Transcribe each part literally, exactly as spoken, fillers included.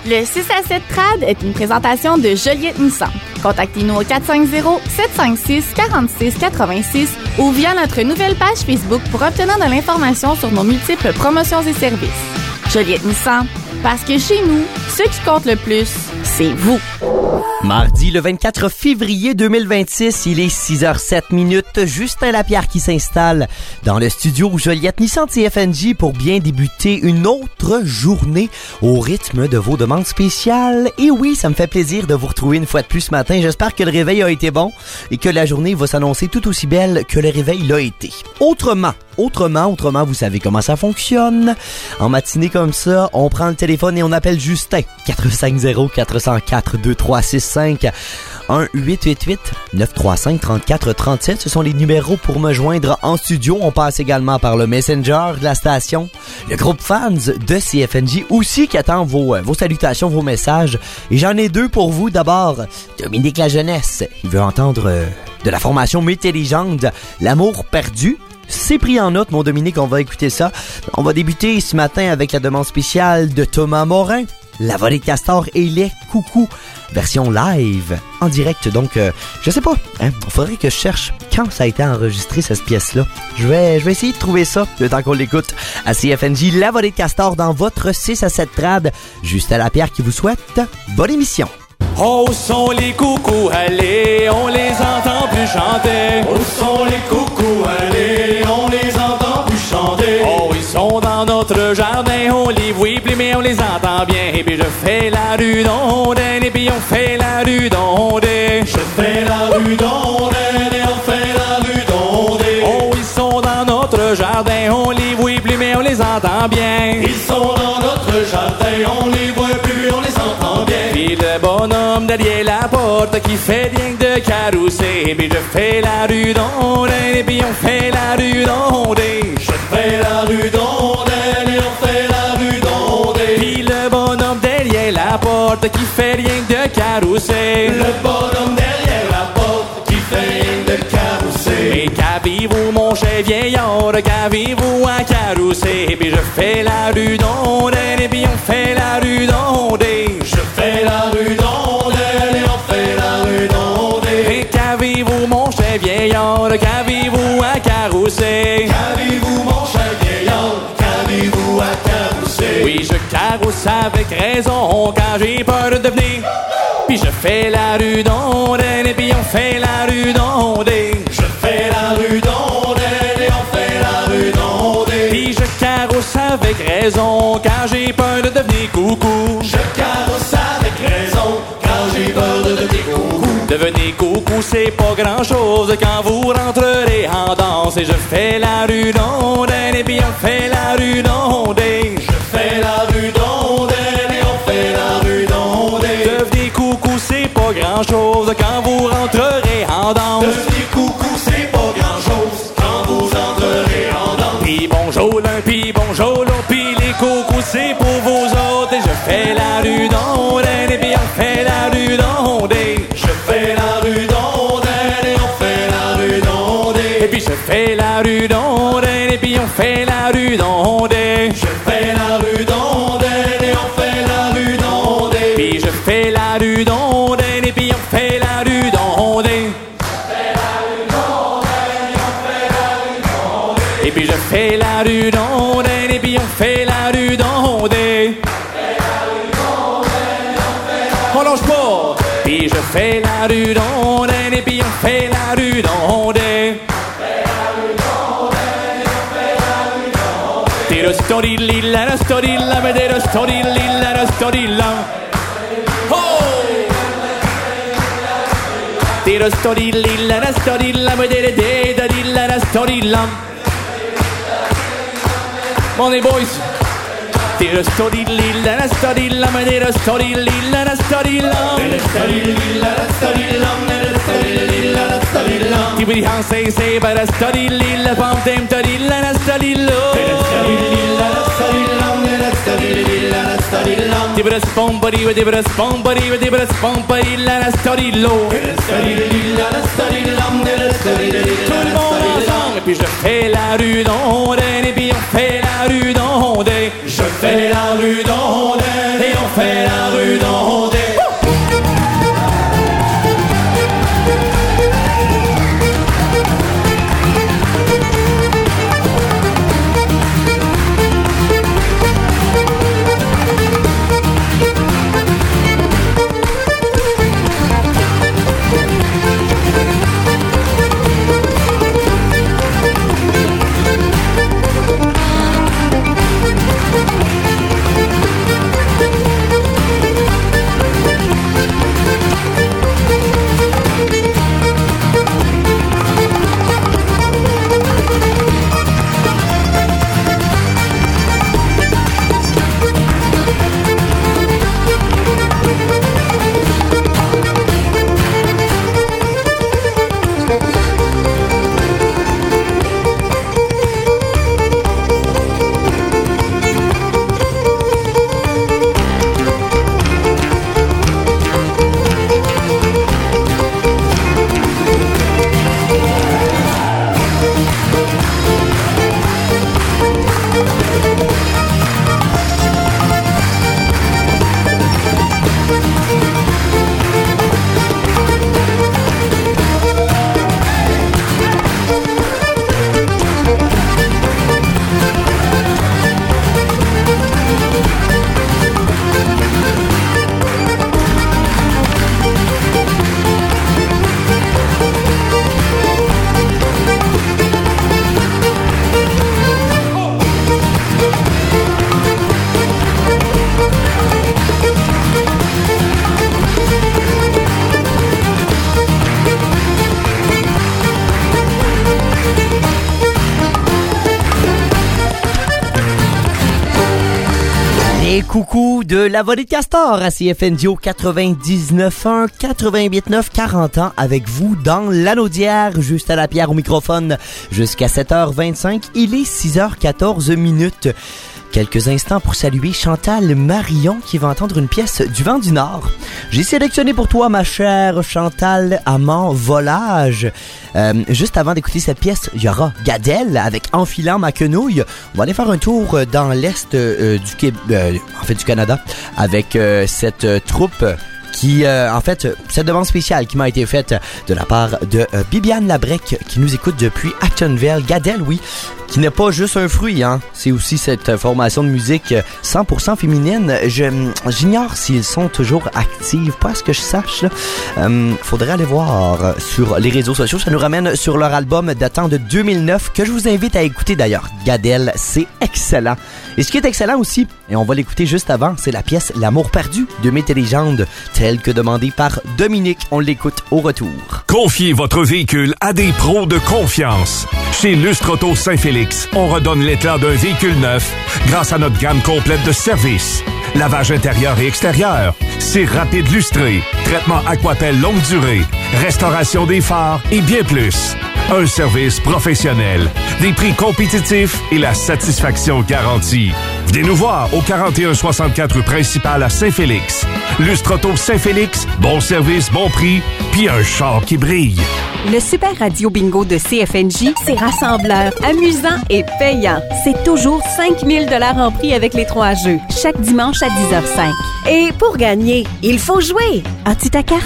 Le six à sept Trad est une présentation de Joliette Nissan. Contactez-nous au quatre cinq zéro, sept cinq six, quatre six huit six ou via notre nouvelle page Facebook pour obtenir de l'information sur nos multiples promotions et services. Joliette Nissan, parce que chez nous, ce qui compte le plus, c'est vous. Mardi le vingt-quatre février deux mille vingt-six, il est six heures sept minutes. Justin Lapierre qui s'installe dans le studio Joliette Nissan T F N J pour bien débuter une autre journée au rythme de vos demandes spéciales. Et oui, ça me fait plaisir de vous retrouver une fois de plus ce matin. J'espère que le réveil a été bon et que la journée va s'annoncer tout aussi belle que le réveil l'a été. Autrement, autrement, autrement, vous savez comment ça fonctionne. En matinée comme ça, on prend le téléphone et on appelle Justin. quatre cinq zéro, quatre zéro quatre, deux trois six cinq, un huit huit huit, neuf trois cinq, trente-quatre trente-sept. Ce sont les numéros pour me joindre en studio. On passe également par le Messenger de la station. Le groupe fans de C F N J aussi qui attend vos, vos salutations, vos messages. Et j'en ai deux pour vous. D'abord, Dominique La Jeunesse. Il veut entendre euh, de la formation Métélégende, L'amour perdu. C'est pris en note, mon Dominique, on va écouter ça. On va débuter ce matin avec la demande spéciale de Thomas Morin, La volée de castor et les coucous, version live, en direct. Donc, euh, je sais pas, hein, il faudrait que je cherche quand ça a été enregistré, cette pièce-là. Je vais, je vais essayer de trouver ça, le temps qu'on l'écoute à C F N J. La volée de castor dans votre six à sept Trad. Justin Lapierre qui vous souhaite bonne émission. Oh, où sont les coucous, allez, on les entend plus chanter. Où sont les coucous, allez, on les entend plus chanter. Oh, ils sont dans notre jardin, on les voit plus mais on les entend bien. Et puis je fais la rue d'Ondaine, et puis on fait la rue d'Ondaine. Je fais la rue d'Ondaine, et on fait la rue d'Ondaine. Oh, ils sont dans notre jardin, on les voit plus mais on les entend bien. Ils sont dans notre jardin, on les voit plus, on les entend bien. Puis le bonhomme derrière la porte qui fait rien que de carousser. Et puis je fais la rue d'Ondaine, et puis on fait la rue d'Ondaine. Je fais la rue d'Ondaine, et on fait la rue d'Ondaine. Puis le bonhomme derrière la porte qui fait rien que de carousser. Le bonhomme derrière la porte qui fait rien de carousser. Mais qu'avez-vous mon cher vieillard, qu'avez-vous à carousser? Et puis je fais la rue d'Ondaine, et puis on fait la rue d'Ondaine. Je fais la rue d'Ondaine, et on fait la rue d'Ondaine. Et qu'avez-vous mon cher vieillard, qu'avez-vous à carousser? Qu'avez-vous mon cher vieillard, qu'avez-vous à carousser? Oui, je carousse avec raison quand j'ai peur de venir. Puis je fais la rue d'Ondaine, et puis on fait la rue d'Ondaine. Je fais la rue d'Ondaine, et on fait la rue d'Ondaine. Puis je carousse avec raison quand j'ai peur de devenir coucou. Je carosse avec raison quand j'ai peur de devenir coucou. Devenir coucou, c'est pas grand-chose quand vous rentrerez en danse. Et je fais la rue d'Ondaine, et puis on fait la rue d'Ondaine. Je fais la rue d'Ondaine, et on fait la rue d'Ondaine. Devenir coucou, c'est pas grand-chose quand vous rentrerez en danse. Devenir coucou, c'est pas grand-chose quand vous entrerez en danse. Puis bonjour l'un, puis bonjour l'autre, puis les coucous, c'est pour vous autres. Et je fais la rue d'Ondaine, et puis on fait la rue d'Ondaine. Je fais la rue d'Ondaine, et on fait la rue d'Ondaine. Et puis je fais la rue d'Ondaine, et puis on fait la rue d'Ondaine. Je fais la rue d'Ondaine, et on fait la rue d'Ondaine. Puis je fais la rue d'Ondaine, et puis on fait la rue d'Ondaine. Et puis je fais la rue d'Ondaine, et puis on fait la rue d'Ondaine. On lâche pas. Puis je fais la rue d'Ondaine, et puis on fait la rue d'Ondaine. Tiro story lilla, la story la, vedere story lilla, la story la. Oh! Tiro story lilla, la story la, vedere de da lilla, la story la. Money boys. Tiro story lilla, la story la, vedere story lilla, la story la. La story lilla, la story la, la story lilla, la story la. Tipo di han say say, but la story lilla, pump them to lilla, la story low. La story lilla, la story la, la story lilla, la story la. Tipo da spompari, tipo da spompari, tipo da spompari, la story low. La story lilla, la story la, la story lilla, Tout le monde ensemble, et puis je fais la rue d'Ondaine, et puis on fait la rue d'Ondaine. Je fais la rue d'Ondaine, et on fait la rue d'Ondée. Et coucou de la volée de Castor à C F N J O quatre-vingt-dix-neuf un, quatre-vingt-huit neuf, quarante ans avec vous dans l'Anneau d'hier, juste à la pierre au microphone jusqu'à sept heures vingt-cinq. Il est six heures quatorze minutes. Quelques instants pour saluer Chantal Marion qui va entendre une pièce du Vent du Nord. J'ai sélectionné pour toi, ma chère Chantal, Amant Volage. Euh, juste avant d'écouter cette pièce, il y aura Gad-Elmaleh avec Enfilant ma quenouille. On va aller faire un tour dans l'est euh, du Québec, euh, en fait du Canada, avec euh, cette euh, troupe qui, euh, en fait, cette demande spéciale qui m'a été faite de la part de euh, Bibiane Labrec qui nous écoute depuis Actonville. Gad-Elmaleh, oui, qui n'est pas juste un fruit, hein. C'est aussi cette formation de musique cent pour cent féminine. Je, j'ignore s'ils sont toujours actifs, pas à ce que je sache, là. Euh, faudrait aller voir sur les réseaux sociaux. Ça nous ramène sur leur album datant de deux mille neuf, que je vous invite à écouter d'ailleurs. Gad-Elmaleh, c'est excellent. Et ce qui est excellent aussi, et on va l'écouter juste avant, c'est la pièce L'amour perdu de Mythes et légendes, telle que demandée par Dominique. On l'écoute au retour. Confiez votre véhicule à des pros de confiance. Chez Lustre Auto Saint-Félix, on redonne l'éclat d'un véhicule neuf grâce à notre gamme complète de services. Lavage intérieur et extérieur, cire rapide lustré, traitement Aquapel longue durée, restauration des phares et bien plus. Un service professionnel, des prix compétitifs et la satisfaction garantie. Venez nous voir au quarante et un soixante-quatre rue principale à Saint-Félix. Lustre Auto Saint-Félix, bon service, bon prix, puis un char qui brille. Le Super Radio Bingo de C F N J, c'est rassembleur, amusant et payant. C'est toujours cinq mille dollars en prix avec les trois jeux, chaque dimanche à dix heures zéro cinq. Et pour gagner, il faut jouer. As-tu ta carte?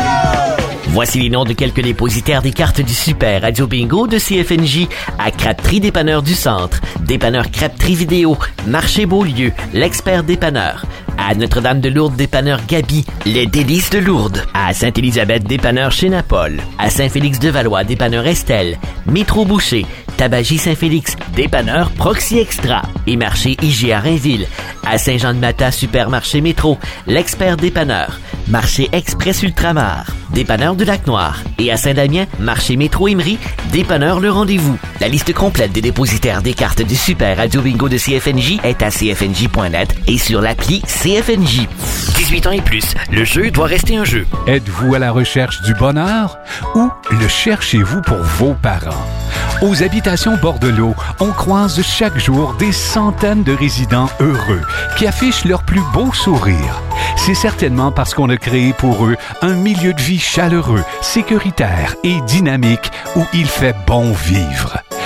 Voici les noms de quelques dépositaires des cartes du Super Radio Bingo de C F N J à Crêperie Dépanneur du Centre, Dépanneur Crêperie Vidéo, Marché Beaulieu, l'Expert Dépanneur, à Notre-Dame-de-Lourdes, Dépanneur Gabi, Les Délices de Lourdes, à Sainte-Élisabeth, Dépanneur chez Napol, à Saint-Félix-de-Valois, Dépanneur Estelle, Métro Boucher, Tabagie Saint-Félix, Dépanneur Proxy Extra et Marché I G A Rainville, à Saint-Jean-de-Mata, Supermarché Métro, l'Expert Dépanneur, Marché Express Ultramar, Dépanneur du Lac-Noir et à Saint-Damien, Marché Métro Emery, Dépanneur Le Rendez-vous. La liste complète des dépositaires des cartes du Super Radio Bingo de C F N J est à c f n j point net et sur l'appli C F N J. dix-huit ans et plus, le jeu doit rester un jeu. Êtes-vous à la recherche du bonheur ou le cherchez-vous pour vos parents? Aux habitations Bordelot, on croise chaque jour des centaines de résidents heureux qui affichent leur plus beau sourire. C'est certainement parce qu'on a créé pour eux un milieu de vie chaleureux, sécuritaire et dynamique où il fait bon vivre.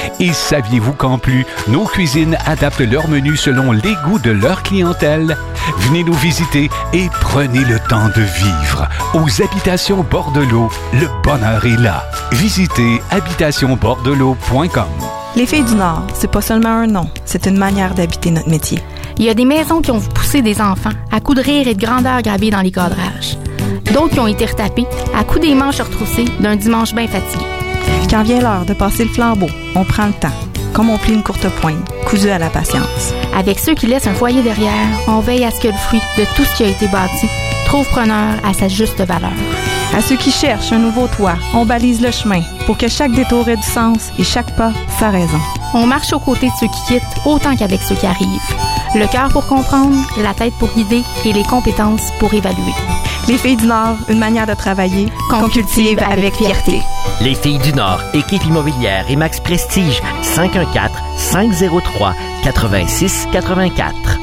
Et saviez-vous qu'en plus, nos cuisines adaptent leur menu selon les goûts de leur clientèle? Venez nous visiter et prenez le temps de vivre. Aux Habitations Bordelot, le bonheur est là. Visitez habitation bordelot point com. Les Filles du Nord, c'est pas seulement un nom, c'est une manière d'habiter notre métier. Il y a des maisons qui ont vu pousser des enfants à coups de rire et de grandeur gravés dans les cadrages. D'autres qui ont été retapés à coups des manches retroussées d'un dimanche bien fatigué. Quand vient l'heure de passer le flambeau, on prend le temps, comme on plie une courte poigne, cousue à la patience. Avec ceux qui laissent un foyer derrière, on veille à ce que le fruit de tout ce qui a été bâti trouve preneur à sa juste valeur. À ceux qui cherchent un nouveau toit, on balise le chemin pour que chaque détour ait du sens et chaque pas sa raison. On marche aux côtés de ceux qui quittent autant qu'avec ceux qui arrivent. Le cœur pour comprendre, la tête pour guider et les compétences pour évaluer. Les Filles du Nord, une manière de travailler qu'on cultive avec fierté. Les Filles du Nord, équipe immobilière et Max Prestige, cinq un quatre, cinq zéro trois, huit six huit quatre.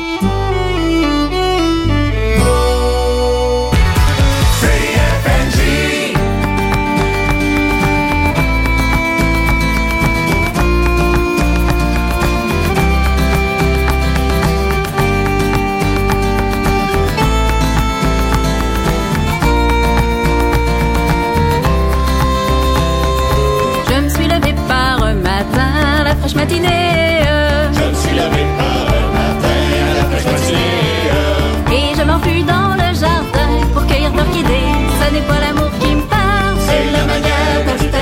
Matinée, je me suis levé par un matin à la fraîche matinée, et je m'enfuis dans le jardin pour cueillir d'orchidées. Ce n'est pas l'amour qui me parle, c'est la manière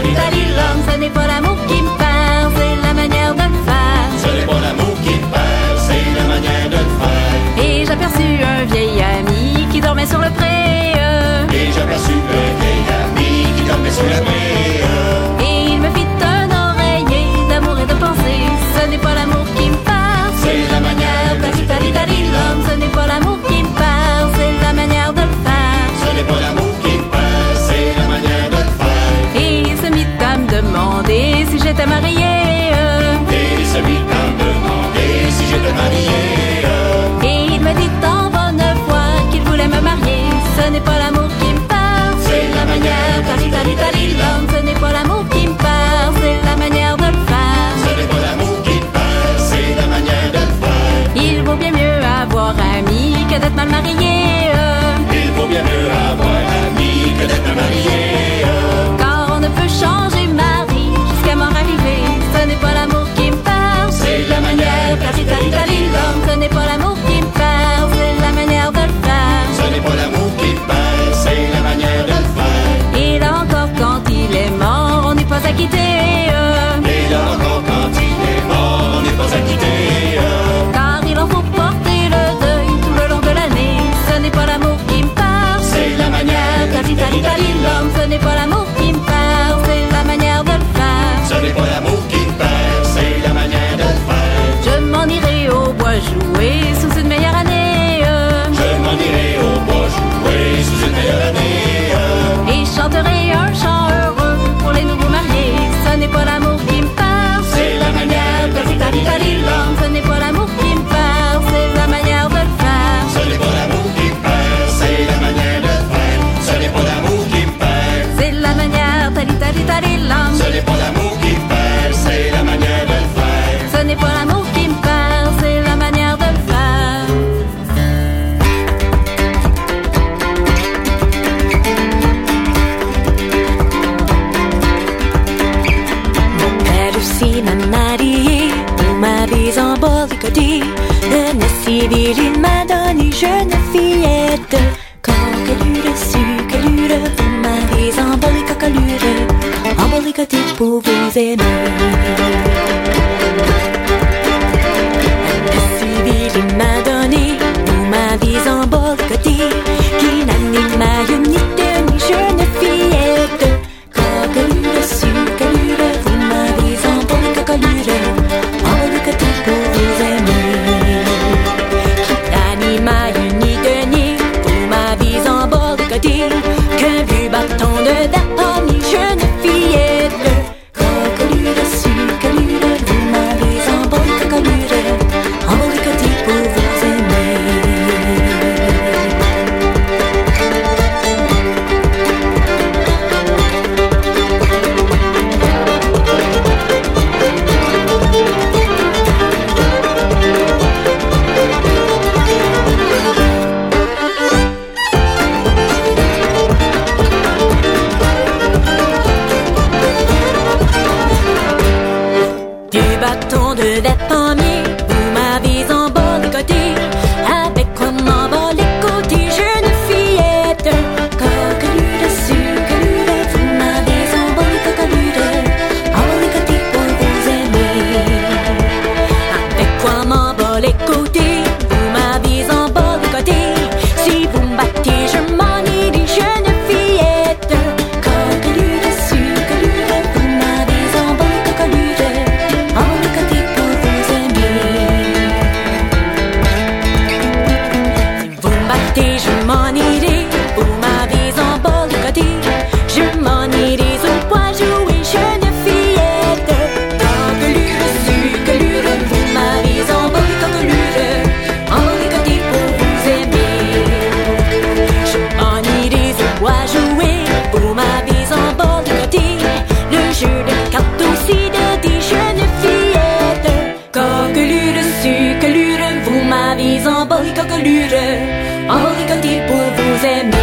de ce n'est pas l'amour qui me parle, c'est la manière de le faire. Ce n'est pas l'amour qui me parle, c'est la manière de le faire. Et j'aperçus un vieil ami qui dormait sur le pré. Et j'aperçus un vieil ami qui dormait sur le pré. Et il me fit un oreiller d'amour et de pensée. Ce n'est pas l'amour qui me parle, c'est la manière de ce n'est pas l'amour qui me parle, c'est la manière de le faire. Ce n'est pas l'amour qui me parle, c'est la manière de le faire. Et il se mit à me demander si j'étais mariée. Et il se mit à me demander si j'étais mariée. Et il me dit en bonne foi qu'il voulait me marier. Ce n'est pas l'amour qui me parle, c'est la manière ce n'est pas l'amour qui me parle, c'est la manière de le faire. Ce n'est pas l'amour qui me parle, c'est la manière de le faire. Il vaut bien mieux avoir ami que d'être mal marié. Il vaut bien mieux avoir ami que d'être mal marié. Car on ne peut changer mari jusqu'à m'en arriver. Ce n'est pas l'amour qui me parle, c'est la manière ce n'est pas l'amour qui me parle, c'est la manière de le faire. Ce n'est pas l'amour qui me parle, c'est la manière de le faire. Et là encore quand il est mort, on n'est pas acquitté. Et là encore quand il est mort, on n'est pas acquitté. Car il en faut porter le deuil tout le long de l'année. Ce n'est pas l'amour qui me parle, c'est la manière ce n'est pas l'amour qui me parle, c'est la manière de le faire. Ce n'est pas l'amour qui me parle, c'est la manière de le faire. Je m'en irai au bois jouer sous une meilleure année. Je m'en irai au bois jouer sous une meilleure année. Et chanterai un chant heureux pour les nouveaux mariés. Ce n'est pas l'amour qui me parle, c'est la manière de le faire. Ce n'est pas l'amour qui me parle, c'est la manière de le faire. Ce n'est pas l'amour qui me parle, c'est la manière de le faire. Ce n'est pas l'amour qui me parle, c'est la manière tali tali tali lam. Ce n'est pas l'amour qui me parle, c'est la manière de le faire. Ce n'est pas l'amour qui me parle, c'est la manière de le faire. Mon père aussi m'a marié, pour ma vie en Boricodie. Le civil, il m'a donné jeune fillette. Coquelure, sucrelure, pour ma vie en Boricodie. En Boricodie pour vous aimer. Le civil, il m'a donné, pour ma vie en Boricodie. Qui n'anime ma unité, ni jeune fillette. Coquelure, sucrelure, pour ma vie en Boricodie. En Boricodie pour vous aimer. Ma unité pour ma vie en Boricodie. Qu'un but bâton de dame, jeune fillette. Coquelure, sucrelure, pour ma vie en Boricodie. En Boricodie pour vous aimer. m'en irai pour ma vie en bord du côté. Je m'en irai au bois jouer jeune fillette. Coquelure, sucquelure, pour ma vie en bord du coquelure. En ricoté pour vous aimer. Je m'en irai au bois jouer pour ma vie en bord du côté. Le jeu de cartes aussi de des jeunes fillettes. Coquelure, sucquelure, vous ma vie en bord du coquelure. En ricoté pour vous aimer.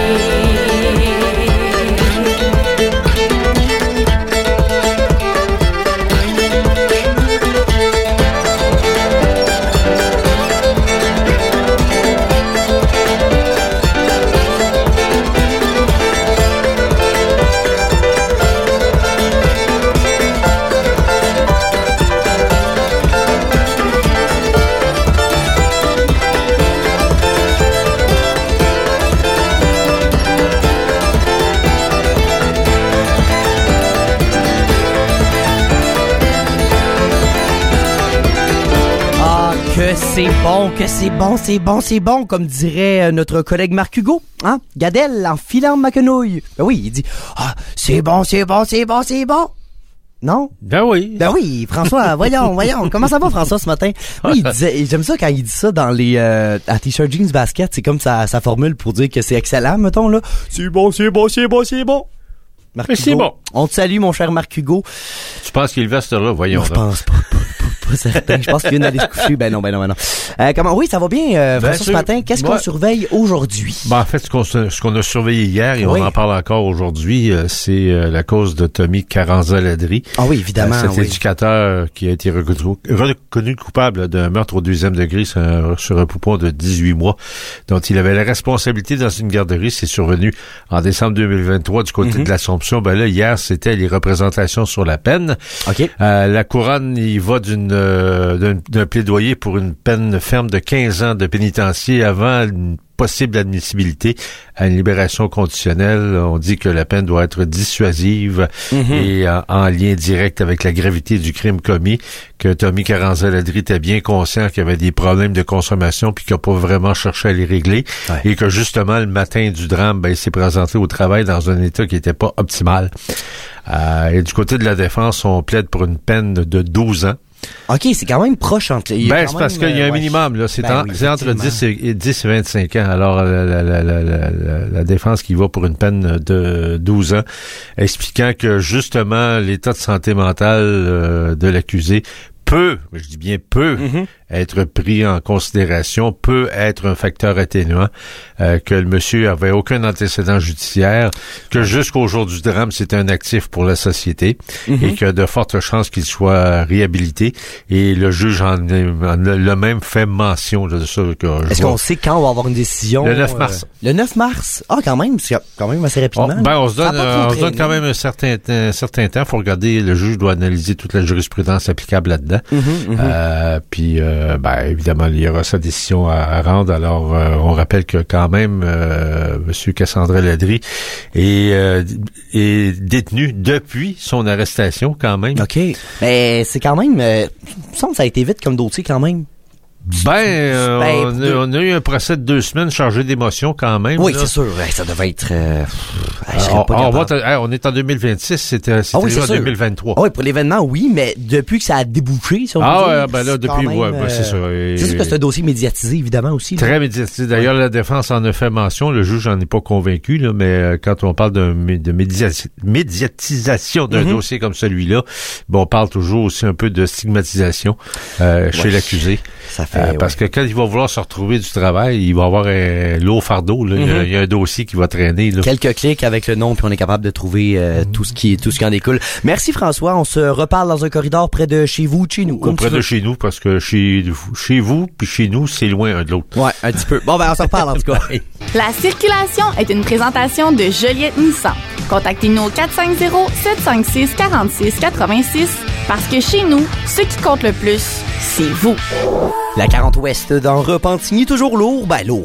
Que c'est bon, que c'est bon, c'est bon, c'est bon, comme dirait euh, notre collègue Marc Hugo, hein? Gadel, en filant ma quenouille. Ben oui, il dit, ah, c'est bon, c'est bon, c'est bon, c'est bon. Non? Ben oui. Ben oui, François, voyons, voyons. Comment ça va, François, ce matin? Oui, il disait, j'aime ça quand il dit ça dans les, euh, à T-shirt jeans basket, c'est comme sa, sa formule pour dire que c'est excellent, mettons, là. C'est bon, c'est bon, c'est bon, c'est bon. Marc Mais Hugo, c'est bon. On te salue, mon cher Marc Hugo. Tu penses qu'il va, ce là voyons. Non, je pense pas, pas, pas, pas certain. Je pense qu'il vient d'aller se coucher. Ben non, ben non, ben non. Euh, comment? Oui, ça va bien, euh, François, sûr. ce matin. Qu'est-ce qu'on Ouais. surveille aujourd'hui? Ben, en fait, ce qu'on, ce qu'on a surveillé hier, et Oui. on en parle encore aujourd'hui, euh, c'est euh, la cause de Tommy Caranza-Ladry. Ah oui, évidemment, Euh, cet oui. éducateur qui a été reconnu, reconnu coupable d'un meurtre au deuxième degré sur un, sur un poupon de dix-huit mois, dont il avait la responsabilité dans une garderie. C'est survenu en décembre deux mille vingt-trois du côté Mhm. de l'Assomption. Ben là, hier, c'était les représentations sur la peine. OK. Euh, la couronne, il va d'une, euh, d'un, d'un plaidoyer pour une peine ferme de quinze ans de pénitencier avant une possible admissibilité à une libération conditionnelle. On dit que la peine doit être dissuasive Mhm. et en, en lien direct avec la gravité du crime commis, que Tommy Caranza-Ladry était bien conscient qu'il y avait des problèmes de consommation puis qu'il n'a pas vraiment cherché à les régler, Ouais. et que justement le matin du drame, ben, il s'est présenté au travail dans un état qui n'était pas optimal. Euh, et du côté de la défense, on plaide pour une peine de douze ans. OK, c'est quand même proche entre... il y a Ben, quand c'est parce même, qu'il y a euh, un ouais. minimum, là. C'est, Ben en- oui, c'est entre effectivement. dix et, dix et vingt-cinq ans. Alors, la, la, la, la, la, la- la défense qui va pour une peine de douze ans, expliquant que, justement, l'état de santé mentale euh, de l'accusé peut, je dis bien peut, Mhm. être pris en considération, peut être un facteur atténuant, euh, que le monsieur avait aucun antécédent judiciaire, que jusqu'au jour du drame, c'est un actif pour la société, Mhm. et que de fortes chances qu'il soit réhabilité. Et le juge en, en a le même fait mention là, de ça. Que je Est-ce vois. qu'on sait quand on va avoir une décision? Le neuf mars. euh, le neuf mars? Ah, quand même, c'est quand même assez Oh, rapidement. ben, on se Ça a donne, pas euh, trop on se donne traîné. quand même un certain, un certain temps. Faut regarder, le juge doit analyser toute la jurisprudence applicable là-dedans. Mhm, mhm. Euh, puis, euh, ben, évidemment, il y aura sa décision à, à rendre. Alors, euh, on rappelle que quand même, euh, M. Cassandra-Ladry est, euh, est détenu depuis son arrestation, quand même. OK. Mais c'est quand même... Euh, il me semble que ça a été vite comme dossier, quand même. Ben, euh, Ben, on, pour a, deux- on a eu un procès de deux semaines chargé d'émotions, quand même. Oui, là. c'est sûr. Ouais, ça devait être... Euh, pff, je serais Alors, pas on, capable. va te- hey, on est en deux mille vingt-six, c'était, c'était Ah oui, déjà c'est en sûr. deux mille vingt-trois. Ah oui, pour l'événement, oui, mais depuis que ça a débouché, si on Ah peut ouais, dire, ben là, c'est depuis, quand même, ouais, ben, c'est ça. Et- C'est sûr que c'est un dossier médiatisé, évidemment, aussi. là. Très médiatisé. D'ailleurs, la défense en a fait mention. Le juge n'en est pas convaincu, là, mais euh, quand on parle de, mé- de médiati- médiatisation d'un Mhm. dossier comme celui-là, bon, on parle toujours aussi un peu de stigmatisation euh, chez Ouais. l'accusé. Ça fait... Euh, ouais. parce que quand il va vouloir se retrouver du travail, il va avoir un lourd fardeau. Là. Il y a- Mhm. il y a un dossier qui va traîner. Là. Quelques clics avec le nom, puis on est capable de trouver euh, tout ce qui tout ce qui en découle. Merci François, on se reparle dans un corridor près de chez vous, de chez nous. comme Auprès tu de veux. chez nous, parce que chez, chez vous puis chez nous, c'est loin un de l'autre. Ouais, un petit peu. Bon, ben on se reparle en tout cas. La circulation est une présentation de Joliette Nissan. Contactez-nous au quatre cinq zéro, sept cinq six, quatre six huit six parce que chez nous, ce qui compte le plus, c'est vous. La quarante ouest dans Repentigny, toujours lourd, ben lourd.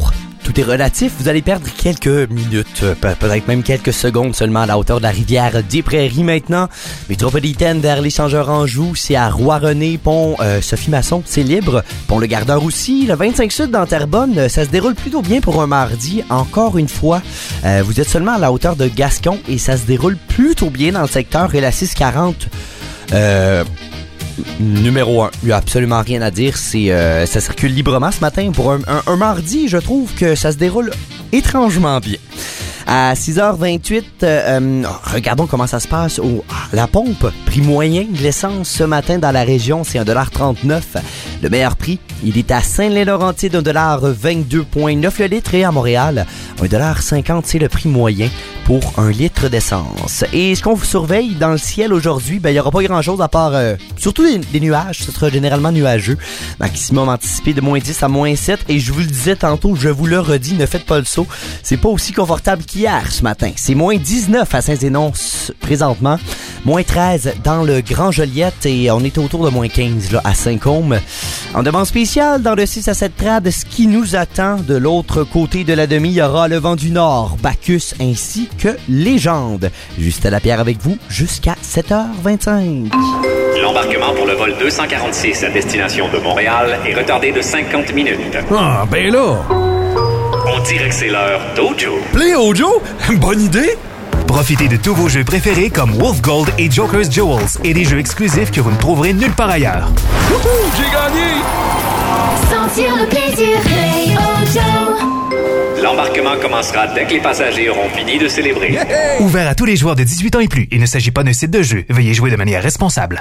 tout est relatif. Vous allez perdre quelques minutes, peut-être même quelques secondes seulement à la hauteur de la rivière des Prairies maintenant. Métropolitaine vers l'échangeur Anjou, c'est à Roi-René, pont euh, Sophie Masson, c'est libre. Pont Le Gardeur aussi. Le vingt-cinq Sud dans Terrebonne, ça se déroule plutôt bien pour un mardi. Encore une fois, euh, vous êtes seulement à la hauteur de Gascon et ça se déroule plutôt bien dans le secteur. Et la six quarante, euh, numéro un, il n'y a absolument rien à dire. C'est, euh, ça circule librement ce matin. Pour un, un, un mardi, je trouve que ça se déroule étrangement bien. À six heures vingt-huit, euh, regardons comment ça se passe au la pompe. Prix moyen de l'essence ce matin dans la région, c'est un dollar trente-neuf. Le meilleur prix, il est à Saint-Lin-Laurentide, un dollar vingt-deux virgule neuf le litre. Et à Montréal, un dollar cinquante, c'est le prix moyen pour un litre d'essence. Et ce qu'on vous surveille dans le ciel aujourd'hui, ben il n'y aura pas grand-chose à part euh, surtout des, des nuages. Ce sera généralement nuageux. Maximum anticipé de moins dix à moins sept. Et je vous le disais tantôt, je vous le redis, ne faites pas le saut. C'est pas aussi confortable qu'hier ce matin. C'est moins dix-neuf à Saint-Zénon présentement. Moins treize dans le Grand Joliette et on est autour de moins quinze là, à Saint-Côme. En demande spéciale, dans le six à sept trad, ce qui nous attend de l'autre côté de la demi, il y aura le vent du Nord, Bacchus ainsi que Légende. Juste à la pierre avec vous jusqu'à sept heures vingt-cinq. L'embarquement pour le vol deux cent quarante-six à destination de Montréal est retardé de cinquante minutes. Ah, ben là! On dirait que c'est l'heure d'Ojo. Play Ojo? Bonne idée! Profitez de tous vos jeux préférés comme Wolf Gold et Joker's Jewels et des jeux exclusifs que vous ne trouverez nulle part ailleurs. Wouhou, j'ai gagné! Sentir le plaisir, Play Ojo. L'embarquement commencera dès que les passagers auront fini de célébrer. Yeah! Ouvert à tous les joueurs de dix-huit ans et plus. Il ne s'agit pas d'un site de jeu. Veuillez jouer de manière responsable.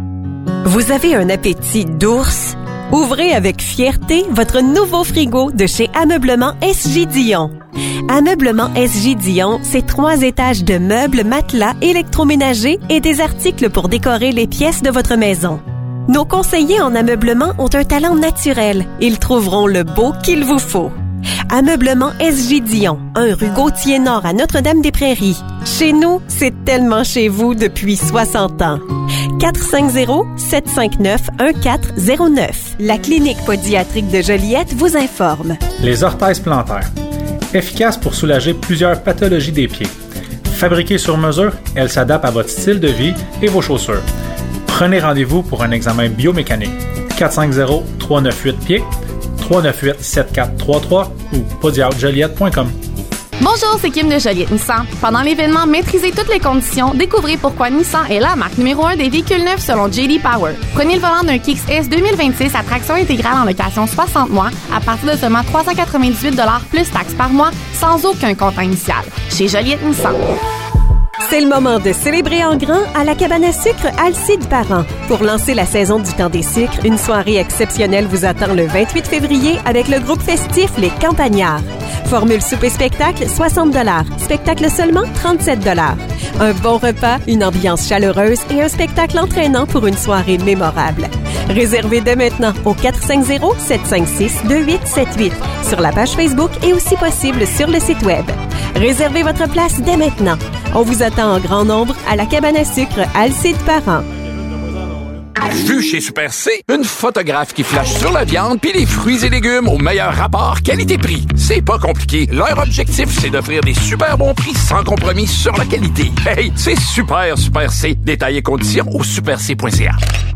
Vous avez un appétit d'ours? Ouvrez avec fierté votre nouveau frigo de chez Ameublement S J Dion. Ameublement S J Dion, c'est trois étages de meubles, matelas, électroménagers et des articles pour décorer les pièces de votre maison. Nos conseillers en ameublement ont un talent naturel. Ils trouveront le beau qu'il vous faut. Ameublement S J Dion, un rue Gauthier-Nord à Notre-Dame-des-Prairies. Chez nous, c'est tellement chez vous depuis soixante ans. quatre cinq zéro, sept cinq neuf, un quatre zéro neuf. La clinique pédiatrique de Joliette vous informe. Les orthèses plantaires. Efficace pour soulager plusieurs pathologies des pieds. Fabriquée sur mesure, elle s'adapte à votre style de vie et vos chaussures. Prenez rendez-vous pour un examen biomécanique. quatre cinq zéro, trois neuf huit pieds, trois neuf huit, sept quatre trois trois ou podiatre joliette point com. Bonjour, c'est Kim de Joliette Nissan. Pendant l'événement Maîtrisez toutes les conditions, découvrez pourquoi Nissan est la marque numéro un des véhicules neufs selon J D Power. Prenez le volant d'un Kicks S deux mille vingt-six à traction intégrale en location soixante mois à partir de seulement trois cent quatre-vingt-dix-huit dollars plus taxes par mois sans aucun compte initial. Chez Joliette Nissan. C'est le moment de célébrer en grand à la cabane à sucre Alcide Parent. Pour lancer la saison du temps des sucres, une soirée exceptionnelle vous attend le vingt-huit février avec le groupe festif Les Campagnards. Formule souper-spectacle, soixante dollars. Spectacle seulement, trente-sept dollars. Un bon repas, une ambiance chaleureuse et un spectacle entraînant pour une soirée mémorable. Réservez dès maintenant au quatre cinq zéro, sept cinq six, deux huit sept huit sur la page Facebook et aussi possible sur le site Web. Réservez votre place dès maintenant. On vous attend en grand nombre à la cabane à sucre Alcide Parent. Vu chez Super C, une photographe qui flash sur la viande puis les fruits et légumes au meilleur rapport qualité-prix. C'est pas compliqué. Leur objectif, c'est d'offrir des super bons prix sans compromis sur la qualité. Hey, c'est super Super C. Détails et conditions au super c point c a.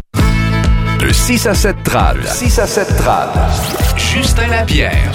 De six à sept trad. six à sept trad. Justin Lapierre.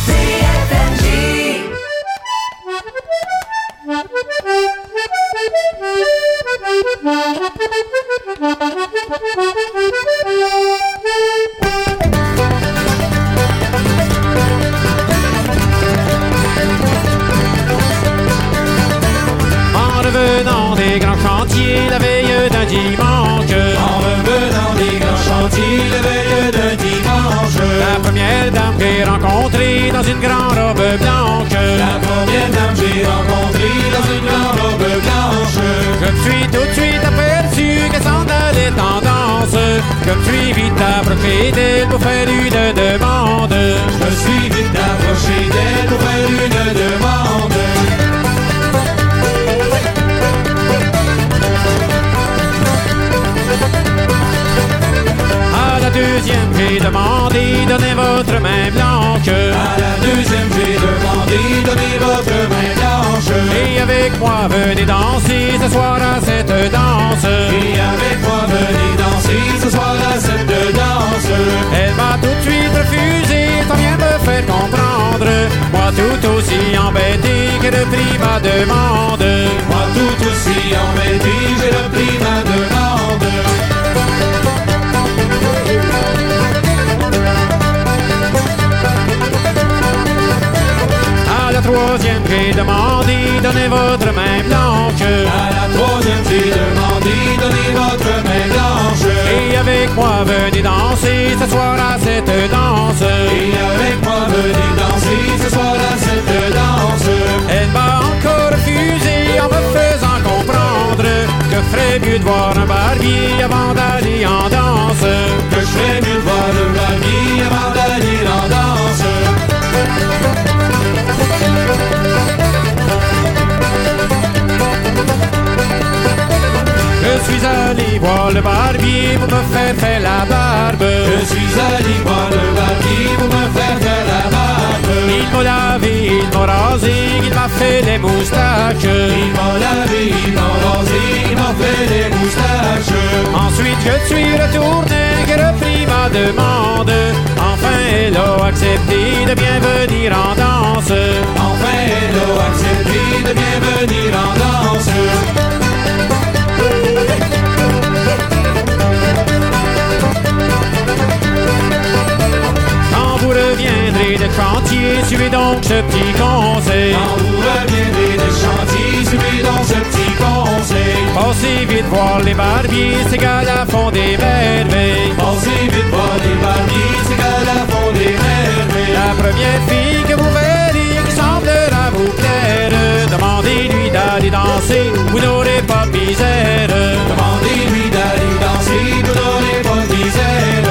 En revenant des grands chantiers la veille d'un dimanche. En revenant des grands chantiers la veille d'un dimanche. La première dame que j'ai rencontrée dans une grande robe blanche. La première dame que j'ai rencontrée dans une grande robe blanche. Je me suis tout de suite aperçu qu'elle s'en allait en danse. Je me suis vite approché d'elle pour faire une demande. Je me suis vite approché d'elle pour faire une demande. À la deuxième, j'ai demandé, donnez votre main blanche. À la deuxième, j'ai demandé. moi, venez danser ce soir à cette danse. Et avec moi, venez danser ce soir à cette danse. Elle m'a tout de suite refusé, sans rien me faire comprendre. Moi tout aussi embêté que le prix ma demande. Moi tout aussi embêté, j'ai le prix ma demande. À la troisième, j'ai demandé, donnez votre main blanche. À la troisième, j'ai demandé, donnez votre main blanche. Et avec moi, venez danser ce soir à cette danse. Et avec moi, venez danser ce soir à cette danse. Elle m'a encore refusé en me faisant comprendre que je ferais mieux de voir un barbier avant d'aller en danse. Que je ferais mieux de voir un barbier avant d'aller en danse. Je suis allé voir le barbier pour me faire faire la barbe. Je suis allé voir le barbier pour me faire faire la barbe. Il m'a lavé, il m'a rasé, il m'a fait les moustaches. Il m'a lavé, il m'a rasé, il m'a fait les moustaches. Ensuite je suis retourné, j'ai repris ma demande. Enfin elle a accepté de bien venir en danse. Enfin elle a accepté de bien venir en danse. Quand vous reviendrez de chantier, suivez donc ce petit conseil. Quand vous reviendrez de chantier, suivez donc ce petit conseil. Passez vite voir les barbiers, ces gars-là font des merveilles. Passez vite voir les barbiers, ces gars-là font des merveilles. La première fille que vous verrez qui semblera vous plaire, demandez-lui d'aller danser, vous n'aurez pas de misère. Demandez-lui d'aller danser, vous n'aurez pas de misère.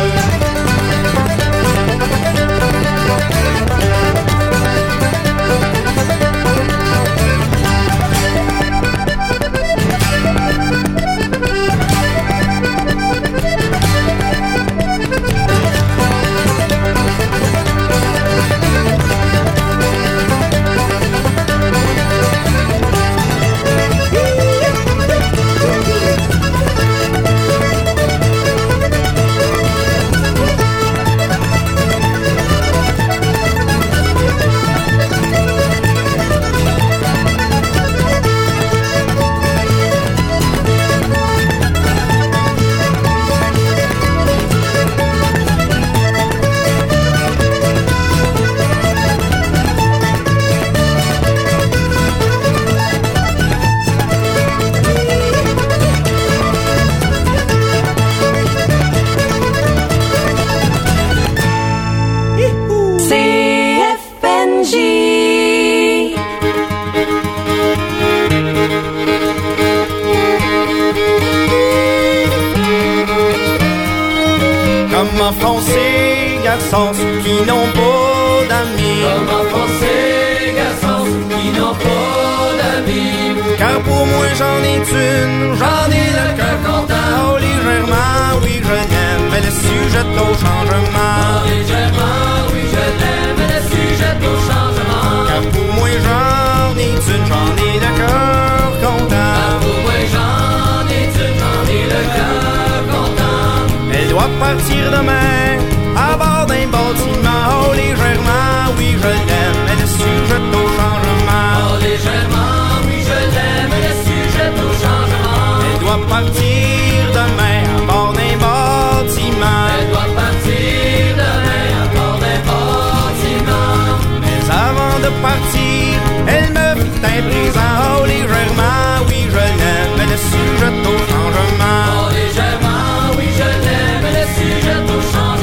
Comment font ces garçons qui n'ont pas d'amis? Comment font ces garçons qui n'ont pas d'amis? Car pour moi j'en ai une, j'en ai le cœur content. Oh légèrement, oui je l'aime, mais le sujet au changement. Oh légèrement, oui je l'aime, mais le sujet au changement. Car pour moi j'en ai une, j'en ai le cœur content. Car pour moi j'en ai une, j'en ai le cœur content. Elle doit partir demain à bord d'un bâtiment. Oh légèrement, oui je l'aime, mais le sujet au changement. Oh légèrement, oui je l'aime, mais le sujet au changement. Elle doit partir demain à bord d'un bâtiment. Elle doit partir demain à bord d'un bâtiment. Mais avant de partir, elle me fit un présent. Oh légèrement, oui je l'aime, mais le sujet au changement. Oh légèrement, oui je l'aime, mais le sujet au changement.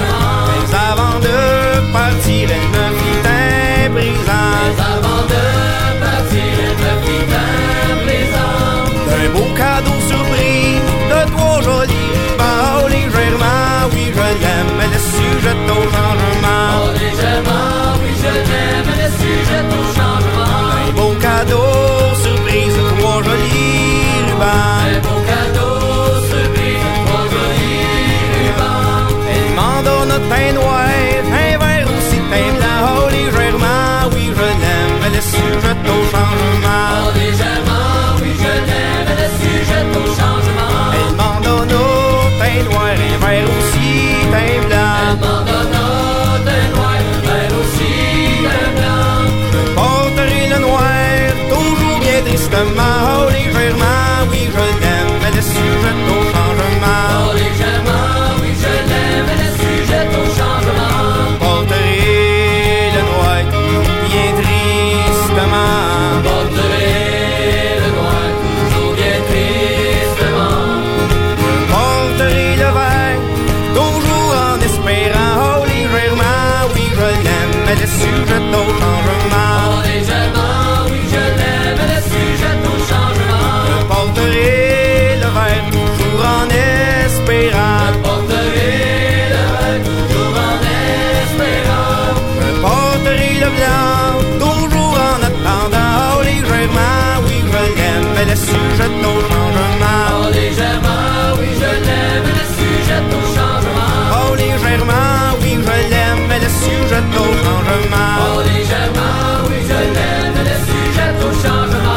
changement. Oh, légèrement, oui, je l'aime, elle est sujette au changement. Oh, légèrement, oui, je l'aime, elle est sujette au changement. Porterai le doigt bien tristement. Porterai le doigt toujours bien tristement. Porterai le verre toujours en espérant. Oh, légèrement, oui, je l'aime, elle est sujette au changement. Oh, légèrement, oui, je l'aime, elle est sujette au changement. Je porterai le verre toujours en espérant. Je porterai le verre toujours en espérant. Je porterai le blanc toujours en attendant. Oh, légèrement, oui, je l'aime, elle est sujette au changement. Oh, légèrement, oui, je l'aime, elle est sujette au changement. Oh, légèrement, oui, je l'aime, elle est sujette au changement. Oh, légèrement, oui, je l'aime, elle est sujette au changement.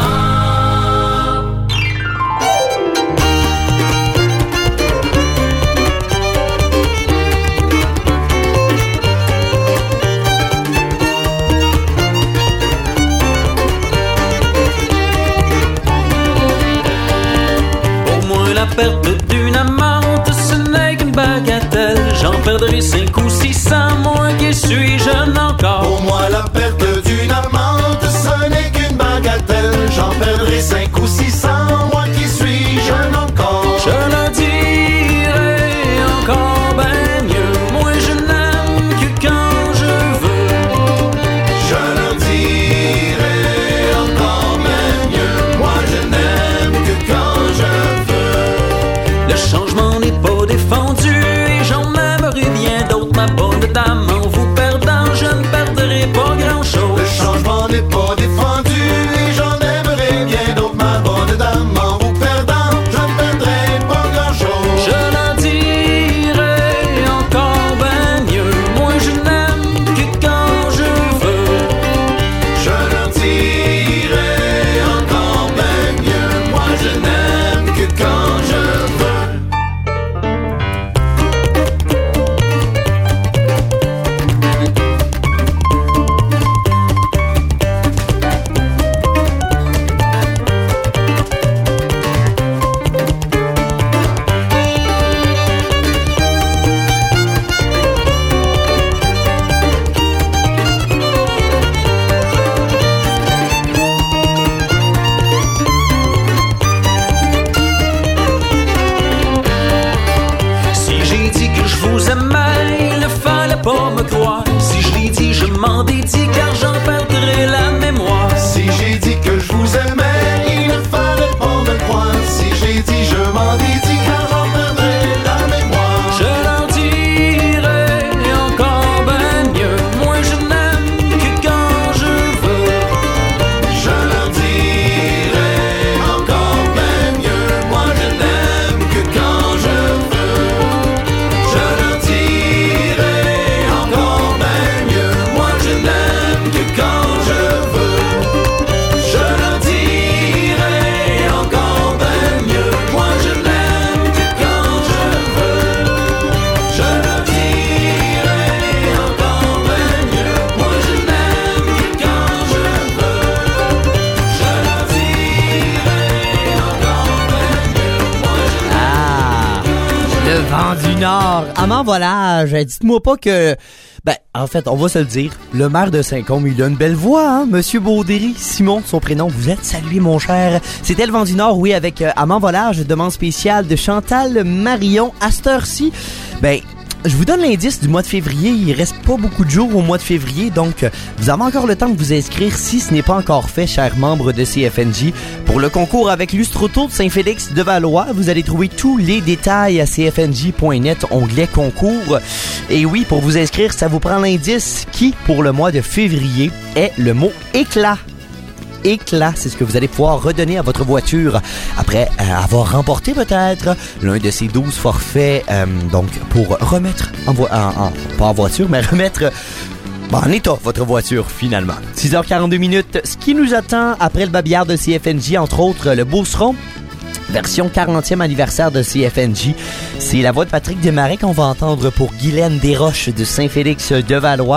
Pour moi, la perte d'une amante, ce n'est qu'une bagatelle. J'en perdrai cinq ou six cents, moi qui suis jeune encore. Pour moi, la perte d'une amante, ce n'est qu'une bagatelle. J'en perdrai cinq ou six cents, moi qui suis jeune encore. Je le dirai encore ben mieux, moi je n'aime que quand je veux. Je le dirai encore bien mieux, moi je n'aime que quand je veux. Le changement n'est pas défendu et j'en aimerais bien d'autres, ma bonne dame. En vous perdant, je ne perdrai pas grand-chose. Le changement n'est pas défendu et j'en aimerais bien d'autres, ma bonne dame. En vous perdant, je ne perdrai pas grand-chose. Je le dirai encore ben mieux, moi je n'aime que quand je veux. Je le dirai encore bien mieux, moi je n'aime que quand je veux. Si j'ai dit que je vous aimais, il ne fallait pas me croire. Si je l'ai dit, je m'en dédie car j'en perdrai la mémoire. Si j'ai dit que je vous aimais, il ne fallait pas me croire. Si j'ai dit je m'en dédie, car j'en perdrai la mémoire. Je leur dirai encore ben mieux, moi je n'aime que quand je veux. Je leur dirai encore bien mieux, moi je n'aime que quand je veux. Je leur dirai encore bien mieux, moi je n'aime que quand je veux. Je leur dirai encore bien mieux, moi je n'aime que quand je veux. Je leur dirai encore bien mieux, moi je n'aime que quand je veux. Je leur dirai encore bien mieux, moi je Ah, le vent du Nord. Amand Volage, dites-moi pas que... Ben, en fait, on va se le dire, le maire de Saint-Côme, il a une belle voix, hein? Monsieur Baudry, Simon, son prénom, vous êtes salué, mon cher. C'était le vent du Nord, oui, avec euh, Amand Volage, demande spéciale de Chantal Marion. À cette heure-ci, ben... je vous donne l'indice du mois de février. Il reste pas beaucoup de jours au mois de février, donc vous avez encore le temps de vous inscrire si ce n'est pas encore fait, chers membres de C F N J. Pour le concours avec Lustroto de Saint-Félix de Valois, vous allez trouver tous les détails à c f n j point net, onglet concours. Et oui, pour vous inscrire, ça vous prend l'indice qui, pour le mois de février, est le mot éclat. Éclat, c'est ce que vous allez pouvoir redonner à votre voiture après euh, avoir remporté peut-être l'un de ces douze forfaits, euh, donc pour remettre en, vo- en, en pas en voiture, mais remettre bon, en état votre voiture finalement. six heures quarante-deux minutes, ce qui nous attend après le babillard de C F N J, entre autres le Beauceron, version quarantième anniversaire de C F N J. C'est la voix de Patrick Desmarais qu'on va entendre pour Guylaine Desroches de Saint-Félix de Valois.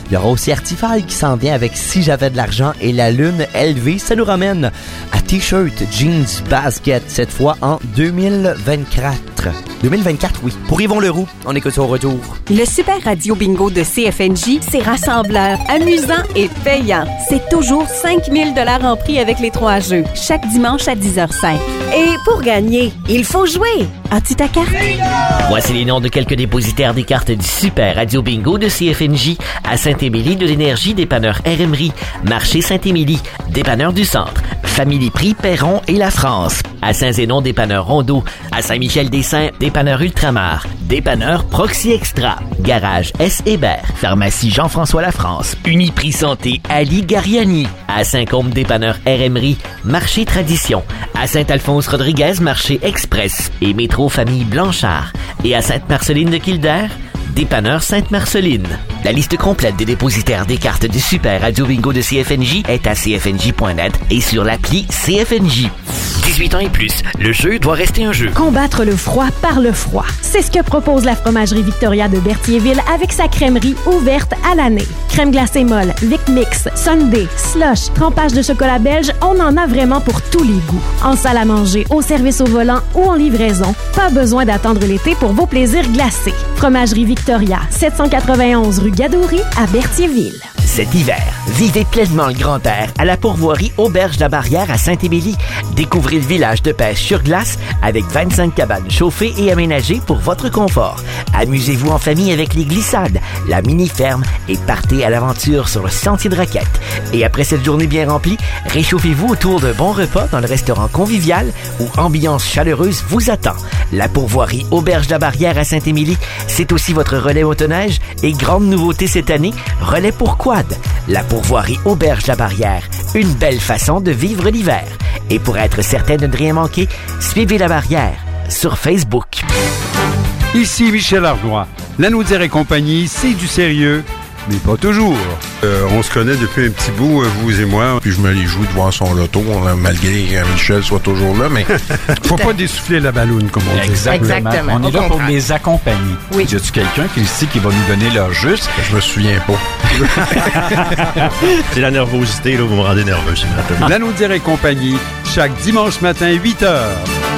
Il y aura aussi Artifal qui s'en vient avec Si j'avais de l'argent et la lune élevée. Ça nous ramène à T-shirt, jeans, basket, cette fois en deux mille vingt-quatre. deux mille vingt-quatre, oui. Pour Yvon Leroux, on écoute ça au retour. Le Super Radio Bingo de C F N J, c'est rassembleur, amusant et payant. C'est toujours cinq mille dollars en prix avec les trois jeux, chaque dimanche à dix heures cinq. Et pour gagner, il faut jouer. As-tu ta carte? Voici les noms de quelques dépositaires des cartes du Super Radio Bingo de C F N J à Saint-Émilie de l'Énergie, dépanneur R M R I, Marché Saint-Émilie, dépanneur du Centre, Famille Prix Perron et La France, à Saint-Zénon, dépanneur Rondeau, à Saint-Michel-des-Saints, dépanneur Ultramar, dépanneur Proxy Extra, Garage S. Hébert, Pharmacie Jean-François Lafrance, Uniprix Santé Ali Gariani, à Saint-Côme, dépanneur R M R I, Marché Tradition, à Saint-Alphonse-Rodriguez, Marché Express et Métro Famille Blanchard, et à Sainte-Marceline de Kildare, dépanneur Sainte-Marceline. La liste complète des dépositaires des cartes du Super Radio Bingo de C F N J est à c f n j point net et sur l'appli C F N J. dix-huit ans et plus, le jeu doit rester un jeu. Combattre le froid par le froid. C'est ce que propose la fromagerie Victoria de Berthierville avec sa crèmerie ouverte à l'année. Crème glacée molle, Vic Mix, Sundae, slush, trempage de chocolat belge, on en a vraiment pour tous les goûts. En salle à manger, au service au volant ou en livraison, pas besoin d'attendre l'été pour vos plaisirs glacés. Fromagerie Victoria, sept cent quatre-vingt-onze rue Gadouri à Berthierville. Cet hiver, vivez pleinement le grand air à la pourvoirie Auberge de la Barrière à Saint-Émilie. Découvrez le village de pêche sur glace avec vingt-cinq cabanes chauffées et aménagées pour votre confort. Amusez-vous en famille avec les glissades, la mini-ferme et partez à l'aventure sur le sentier de raquettes. Et après cette journée bien remplie, réchauffez-vous autour d'un bon repas dans le restaurant convivial où ambiance chaleureuse vous attend. La pourvoirie Auberge de la Barrière à Saint-Émilie, c'est aussi votre relais motoneige et grande nouveauté cette année, relais pour quad. La pourvoirie Auberge de la Barrière, une belle façon de vivre l'hiver. Et pour être certain de ne rien manquer, suivez La Barrière sur Facebook. Ici Michel Ardois. Lanaudière et compagnie, c'est du sérieux, mais pas toujours. Euh, on se connaît depuis un petit bout, vous et moi, puis je me réjouis de voir son loto, malgré que Michel soit toujours là, mais faut pas dessouffler la balloune, comme on dit. Exactement. Exactement. On est là pour les accompagner. Oui. Y a-tu quelqu'un qui ici qui va nous donner leur juste? Je me souviens pas. C'est la nervosité, là, vous me rendez nerveux ce matin. Lanaudière et compagnie, chaque dimanche matin, huit heures.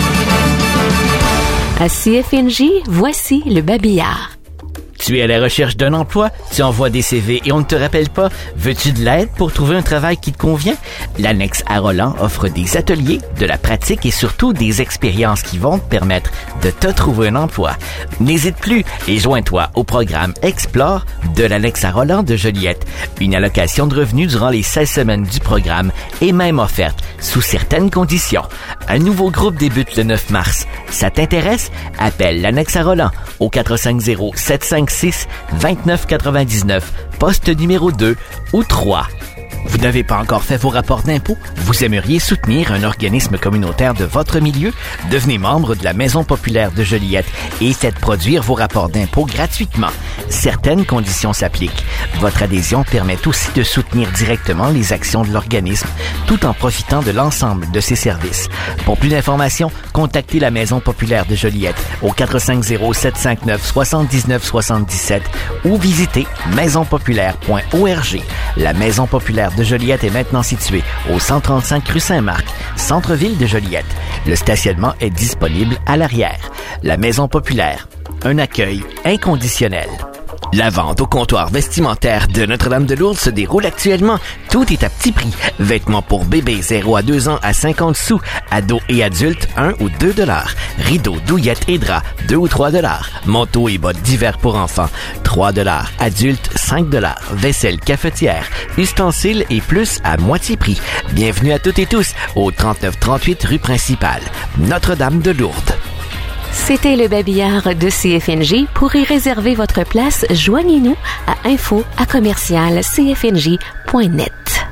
À C F N J, voici le babillard. Tu es à la recherche d'un emploi, tu envoies des C V et on ne te rappelle pas. Veux-tu de l'aide pour trouver un travail qui te convient? L'Annexe à Roland offre des ateliers, de la pratique et surtout des expériences qui vont te permettre de te trouver un emploi. N'hésite plus et joins-toi au programme Explore de l'Annexe à Roland de Joliette. Une allocation de revenus durant les seize semaines du programme est même offerte sous certaines conditions. Un nouveau groupe débute le neuf mars. Ça t'intéresse? Appelle l'Annexe à Roland au quatre cinq zéro sept cinq six deux neuf neuf neuf, poste numéro deux ou trois. Vous n'avez pas encore fait vos rapports d'impôts? Vous aimeriez soutenir un organisme communautaire de votre milieu? Devenez membre de la Maison populaire de Joliette et faites produire vos rapports d'impôts gratuitement. Certaines conditions s'appliquent. Votre adhésion permet aussi de soutenir directement les actions de l'organisme tout en profitant de l'ensemble de ses services. Pour plus d'informations, contactez la Maison populaire de Joliette au quatre cinq zéro sept cinq neuf sept neuf sept sept ou visitez maison populaire point org. La Maison populaire de Joliette est maintenant située au cent trente-cinq rue Saint-Marc, centre-ville de Joliette. Le stationnement est disponible à l'arrière. La Maison populaire, un accueil inconditionnel. La vente au comptoir vestimentaire de Notre-Dame-de-Lourdes se déroule actuellement. Tout est à petit prix. Vêtements pour bébés zéro à deux ans à cinquante sous. Ados et adultes un ou deux dollars. Rideaux, douillettes et draps deux ou trois dollars. Manteaux et bottes d'hiver pour enfants trois dollars. Adultes cinq dollars. Vaisselle cafetière, ustensiles et plus à moitié prix. Bienvenue à toutes et tous au trente-neuf trente-huit rue principale. Notre-Dame-de-Lourdes. C'était le babillard de C F N J. Pour y réserver votre place, joignez-nous à info à commercial c f n j point net.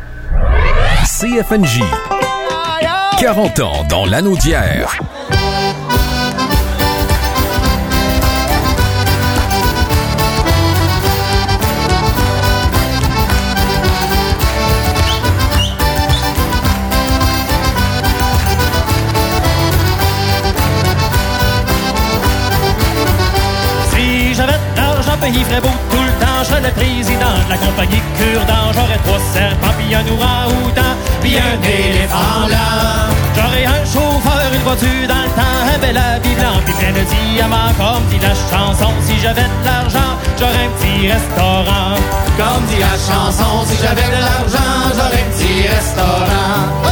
C F N J. quarante ans dans Lanaudière. Il ferait beau tout le temps, je serais le président la compagnie cure-dent. J'aurais trois serpents, puis un orang-outan, puis un éléphant blanc. J'aurais un chauffeur, une voiture dans le temps, un bel habit blanc, puis plein de diamants, comme dit la chanson. Si j'avais de l'argent, j'aurais un petit restaurant. Comme dit la chanson, si j'avais de l'argent, j'aurais un petit restaurant. Oh!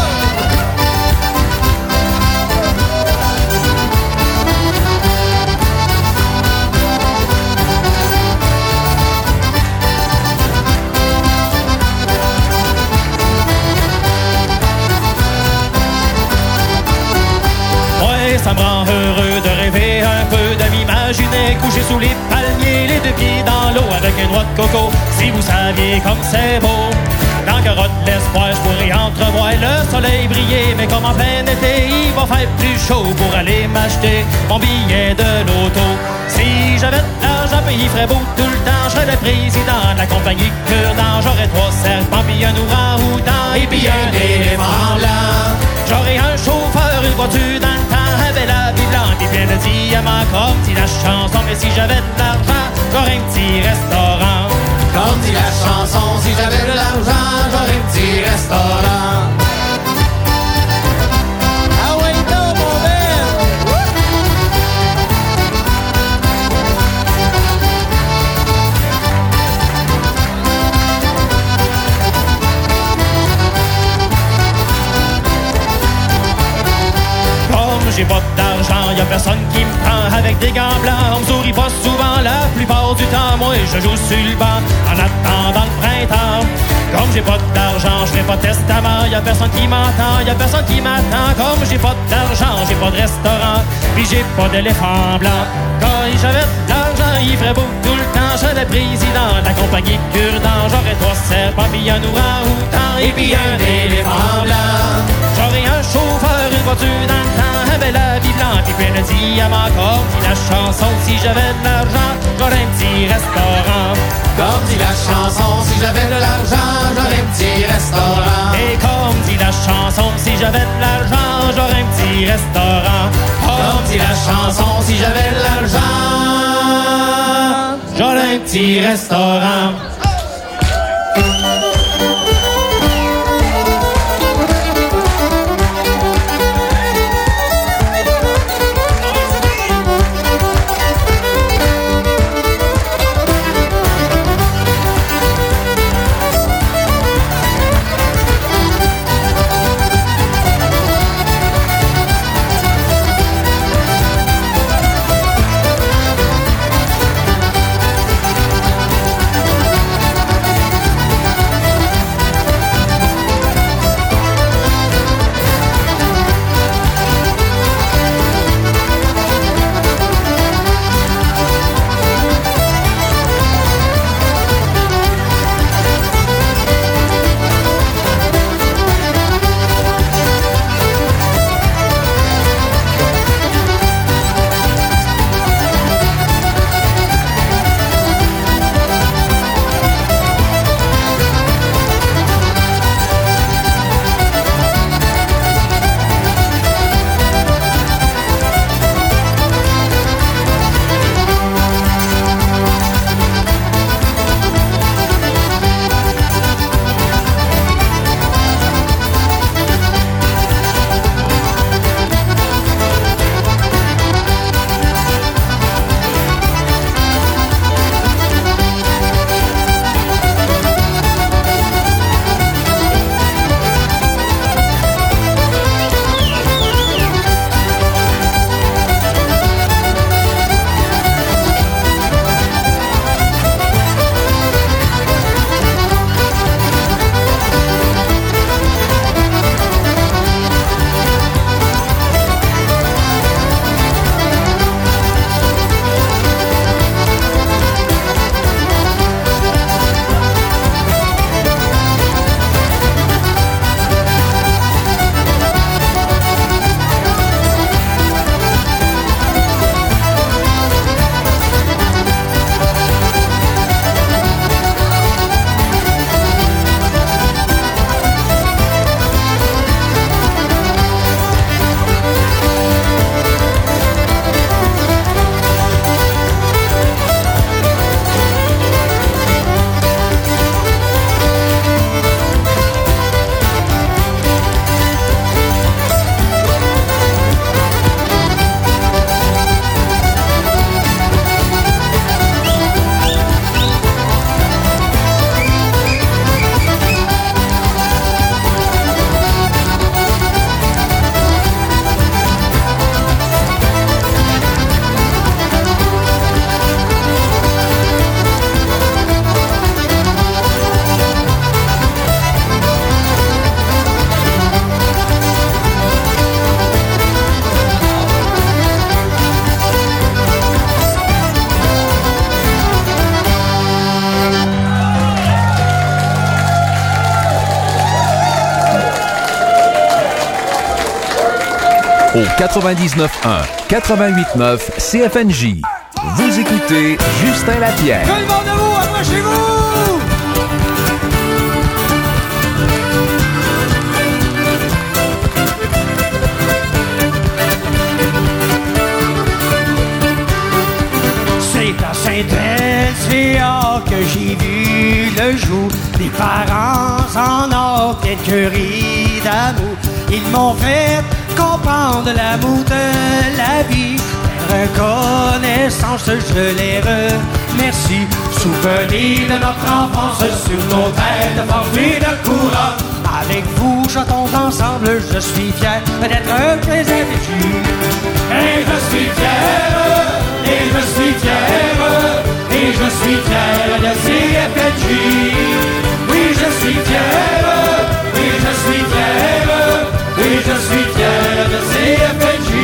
Ça me rend heureux de rêver un peu, de m'imaginer couché sous les palmiers, les deux pieds dans l'eau avec une noix de coco. Si vous saviez comme c'est beau, dans carotte l'espoir, je pourrais entrevoir le soleil briller. Mais comme en plein été, il va faire plus chaud pour aller m'acheter mon billet de loto. Si j'avais de l'argent, puis il ferait beau tout le temps, je serais le président de la compagnie cure-dent. J'aurais trois serpents, puis un orang-outan, et puis un éléphant blanc. J'aurais un chauffeur, une voiture dans le temps, un bel habit blanc, puis plein de diamants, comme dit la chanson. Mais si j'avais de l'argent, j'aurais un petit restaurant. Comme dit la chanson, si j'avais de l'argent, j'aurais un petit restaurant. Ah ouais, non, mon belle! Comme j'ai pas d'argent, y'a personne qui me prend avec des gants blancs. On me sourit pas souvent la plupart du temps. Moi, je joue sur le banc en attendant le printemps. Comme j'ai pas d'argent, je fais pas de testament. Y'a personne qui m'entend, y'a personne qui m'attend. Comme j'ai pas d'argent, j'ai pas de restaurant, puis j'ai pas d'éléphant blanc. Quand j'avais de l'argent, il ferait beau tout le temps. Je serais le président de la compagnie cure-dent. J'aurais trois serpents, puis un orang-outan, et puis un éléphant blanc. J'aurais un chauffeur, une voiture dans le temps, un bel habit blanc, puis plein de diamants, comme dit la chanson. Si j'avais de l'argent, j'aurais un petit restaurant. Comme dit la chanson, si j'avais de l'argent, j'aurais un petit restaurant. Et comme dit la chanson, si j'avais de l'argent, j'aurais un petit restaurant. Comme dit la chanson, si j'avais de l'argent, j'aurais un petit restaurant. au quatre-vingt-dix-neuf un, quatre-vingt-huit neuf C F N J. Vous écoutez Justin Lapierre. Tout le monde debout, approchez-vous! C'est à Saint-Étienne que j'ai vu le jour. Les parents en ont quelques rides d'amour. Ils m'ont fait comprendre l'amour de la vie. Reconnaissance, je les remercie. Souvenir de notre enfance sur nos têtes formées de couronne. Avec vous, chantons ensemble, je suis fier d'être très amis. Et je suis fier, et je suis fier, et je suis fier de C F N J. Oui, je suis fier, oui, je suis fier, oui, je suis fier de C F N J.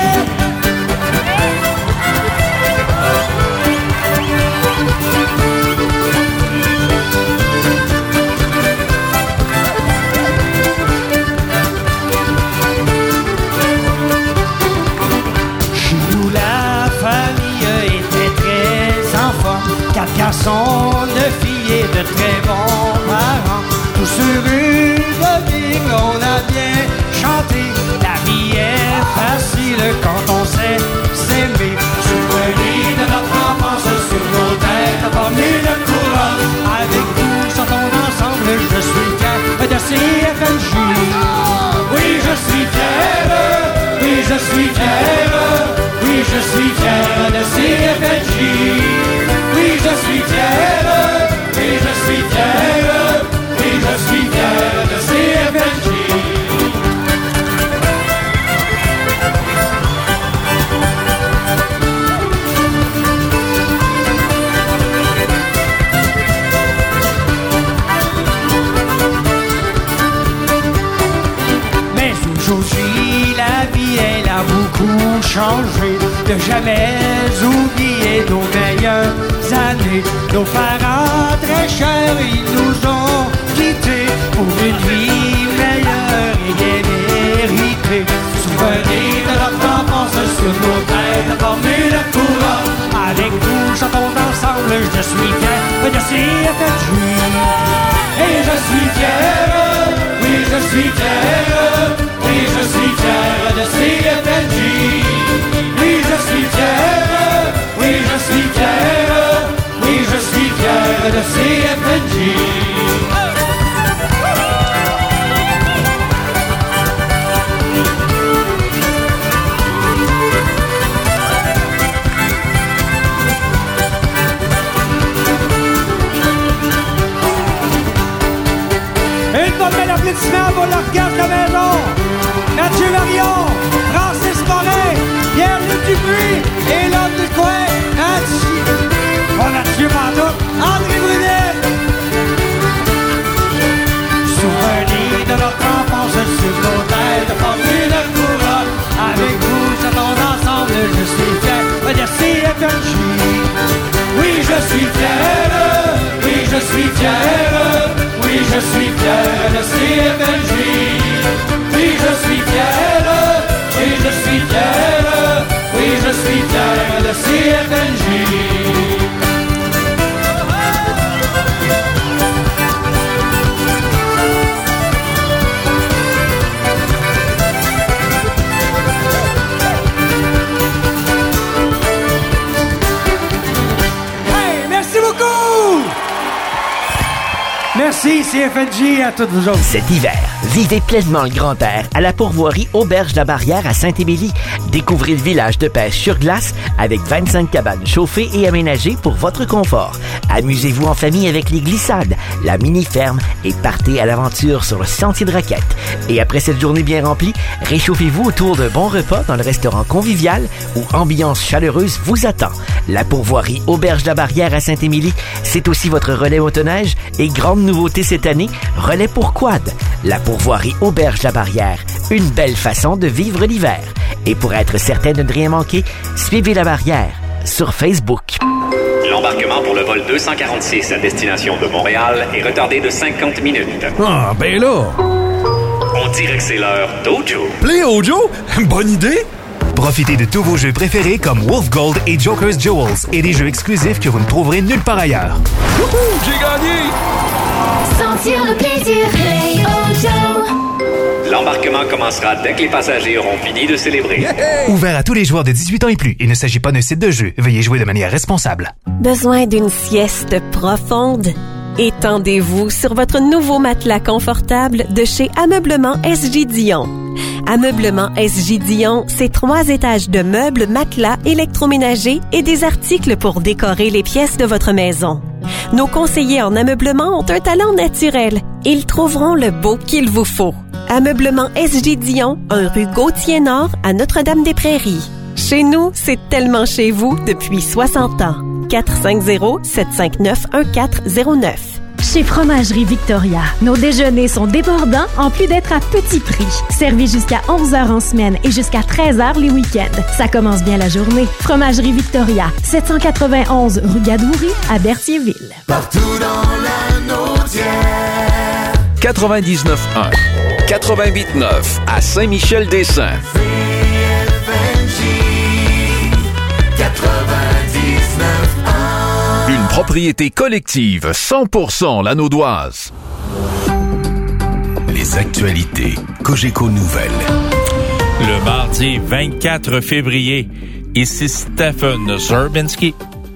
Quatre garçons, deux filles et de très bons parents. Tous sur une Bible, on a bien chanté. La vie est facile quand on sait s'aimer. Souvenir de notre enfance sur nos têtes formées de couronne. Avec vous, chantons ensemble, je suis fier de C F N J. Oui, je suis fier, oui, je suis fier, oui, je suis fier de C F N J. Oui, je suis fier, oui, je suis fier, oui, je suis fier de C F N J. Mais aujourd'hui, la vie, elle a beaucoup changé. De jamais oublier nos meilleures années. Nos parents très chers, ils nous ont quittés pour une vie meilleure et bien méritée. Souvenir de notre enfance sur nos têtes formées de couronne. Avec vous, chantons ensemble, je suis fier de C F N J. Et je suis fier, oui, je suis fier, oui, je suis fier de C F N J. Oui, je suis fier, oui, je suis fier, oui, je suis fier de C F N J. Une bonne belle applaudissement pour l'orchestre de maison. Mathieu Marion, Francis Morin, Pierre-Luc Dupuis et l'homme du coin, Mathieu. Bon, Mathieu Pantoute, André Brunet. Souvenir de notre enfance sur nos têtes formées de couronne. Avec vous, chantons ensemble, je suis fier de C F N J. Oui, je suis fier, oui, je suis fier, oui, je suis fier de C F N J. Oui, je suis fier, oui, je suis fier, oui, je suis fier de C F N J. Hey, merci beaucoup! Merci C F N J à toutes vous autres. Cet hiver, vivez pleinement le grand air à la pourvoirie Auberge de la Barrière à Saint-Émilie. Découvrez le village de pêche sur glace avec vingt-cinq cabanes chauffées et aménagées pour votre confort. Amusez-vous en famille avec les glissades, la mini-ferme et partez à l'aventure sur le sentier de raquettes. Et après cette journée bien remplie, réchauffez-vous autour d'un bon repas dans le restaurant convivial où ambiance chaleureuse vous attend. La pourvoirie Auberge de la Barrière à Saint-Émilie, c'est aussi votre relais motoneige et grande nouveauté cette année, relais pour quad. La pourvoirie Auberge de la Barrière, une belle façon de vivre l'hiver. Et pour être certain de ne rien manquer, suivez La Barrière sur Facebook. L'embarquement pour le vol deux cent quarante-six à destination de Montréal est retardé de cinquante minutes. Ah, ben là! On dirait que c'est l'heure d'Ojo. Play Ojo? Bonne idée! Profitez de tous vos jeux préférés comme Wolf Gold et Joker's Jewels et des jeux exclusifs que vous ne trouverez nulle part ailleurs. Wouhou! J'ai gagné! Sentir le plaisir, Play Ojo. L'embarquement commencera dès que les passagers auront fini de célébrer. Yeah! Ouvert à tous les joueurs de dix-huit ans et plus. Il ne s'agit pas d'un site de jeu. Veuillez jouer de manière responsable. Besoin d'une sieste profonde? Étendez-vous sur votre nouveau matelas confortable de chez Ameublement S J Dion. Ameublement S J Dion, c'est trois étages de meubles, matelas, électroménagers et des articles pour décorer les pièces de votre maison. Nos conseillers en ameublement ont un talent naturel. Ils trouveront le beau qu'il vous faut. Ameublement S J Dion, un rue Gauthier-Nord à Notre-Dame-des-Prairies. Chez nous, c'est tellement chez vous depuis soixante ans. quatre cinq zéro, sept cinq neuf, un quatre zéro neuf. Chez Fromagerie Victoria, nos déjeuners sont débordants en plus d'être à petit prix. Servis jusqu'à onze heures en semaine et jusqu'à treize heures les week-ends. Ça commence bien la journée. Fromagerie Victoria, sept cent quatre-vingt-onze rue Gadoury à Berthierville. Partout dans la Naudière. quatre-vingt-dix-neuf un, quatre-vingt-huit neuf à Saint-Michel-des-Saints. Une propriété collective cent pour cent lanaudoise. Les actualités Cogeco Nouvelles. Le mardi vingt-quatre février, ici Stephen Zerbinski.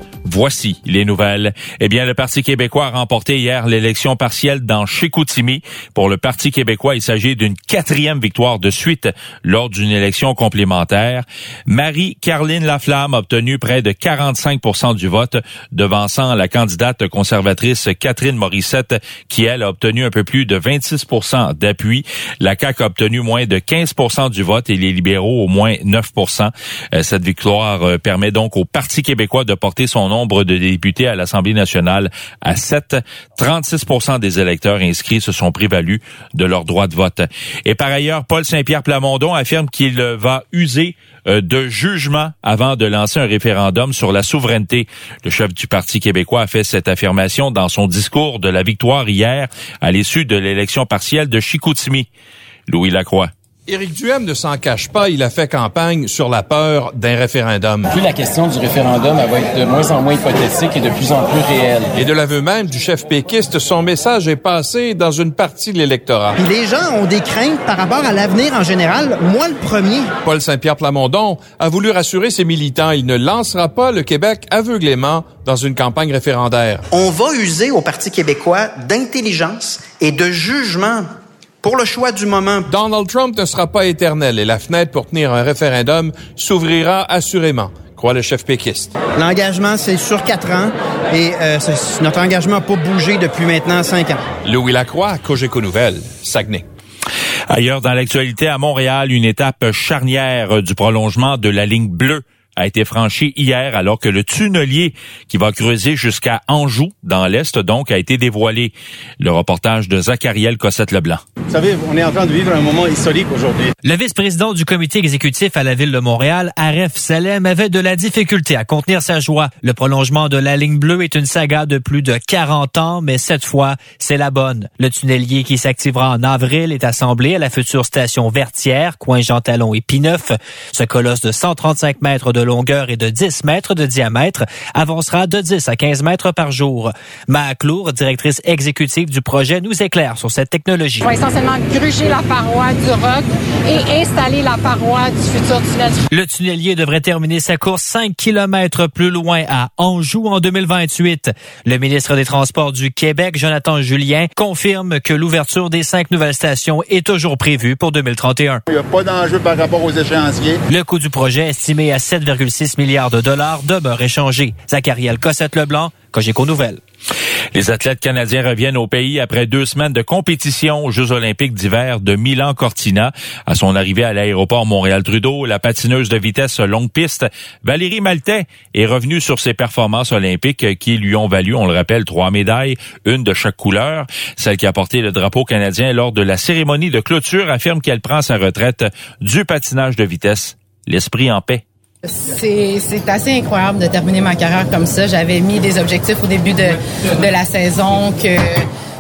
Voici les nouvelles. Eh bien, le Parti québécois a remporté hier l'élection partielle dans Chicoutimi. Pour le Parti québécois, il s'agit d'une quatrième victoire de suite lors d'une élection complémentaire. Marie-Carline Laflamme a obtenu près de quarante-cinq pour cent du vote, devançant la candidate conservatrice Catherine Morissette, qui, elle, a obtenu un peu plus de vingt-six pour cent d'appui. La C A Q a obtenu moins de quinze pour cent du vote et les libéraux au moins neuf pour cent. Cette victoire permet donc au Parti québécois de porter son nombre de députés à l'Assemblée nationale à sept. trente-six pour cent des électeurs inscrits se sont prévalus de leur droit de vote. Et par ailleurs, Paul Saint-Pierre Plamondon affirme qu'il va user de jugement avant de lancer un référendum sur la souveraineté. Le chef du Parti québécois a fait cette affirmation dans son discours de la victoire hier à l'issue de l'élection partielle de Chicoutimi. Louis Lacroix. Éric Duhem ne s'en cache pas, il a fait campagne sur la peur d'un référendum. Plus la question du référendum, elle va être de moins en moins hypothétique et de plus en plus réelle. Et de l'aveu même du chef péquiste, son message est passé dans une partie de l'électorat. Puis les gens ont des craintes par rapport à l'avenir en général, moi le premier. Paul Saint-Pierre Plamondon a voulu rassurer ses militants, il ne lancera pas le Québec aveuglément dans une campagne référendaire. On va user au Parti québécois d'intelligence et de jugement pour le choix du moment. Donald Trump ne sera pas éternel et la fenêtre pour tenir un référendum s'ouvrira assurément, croit le chef péquiste. L'engagement, c'est sur quatre ans et euh, notre engagement n'a pas bougé depuis maintenant cinq ans. Louis Lacroix, Cogeco Nouvelles, Saguenay. Ailleurs dans l'actualité, à Montréal, une étape charnière du prolongement de la ligne bleue a été franchi hier alors que le tunnelier qui va creuser jusqu'à Anjou, dans l'Est, donc, a été dévoilé. Le reportage de Zachariel Cossette-Leblanc. Vous savez, on est en train de vivre un moment historique aujourd'hui. Le vice-président du comité exécutif à la Ville de Montréal, Aref Salem, avait de la difficulté à contenir sa joie. Le prolongement de la ligne bleue est une saga de plus de quarante ans, mais cette fois, c'est la bonne. Le tunnelier qui s'activera en avril est assemblé à la future station Vertière, coin Jean-Talon et Pineuf. Ce colosse de cent trente-cinq mètres de longueur et de dix mètres de diamètre avancera de dix à quinze mètres par jour. Maa Clour, directrice exécutive du projet, nous éclaire sur cette technologie. On va essentiellement gruger la paroi du roc et installer la paroi du futur tunnel. Le tunnelier devrait terminer sa course cinq kilomètres plus loin à Anjou en deux mille vingt-huit. Le ministre des Transports du Québec, Jonathan Julien, confirme que l'ouverture des cinq nouvelles stations est toujours prévue pour deux mille trente et un. Il n'y a pas d'enjeu par rapport aux échéanciers. Le coût du projet, estimé à sept virgule six milliards de dollars, demeure échangé. Zachariel Cossette-Leblanc, Cogeco Nouvelles. Les athlètes canadiens reviennent au pays après deux semaines de compétition aux Jeux olympiques d'hiver de Milan-Cortina. À son arrivée à l'aéroport Montréal-Trudeau, la patineuse de vitesse longue piste, Valérie Maltais, est revenue sur ses performances olympiques qui lui ont valu, on le rappelle, trois médailles, une de chaque couleur. Celle qui a porté le drapeau canadien lors de la cérémonie de clôture affirme qu'elle prend sa retraite du patinage de vitesse. L'esprit en paix. C'est, c'est assez incroyable de terminer ma carrière comme ça. J'avais mis des objectifs au début de, de la saison que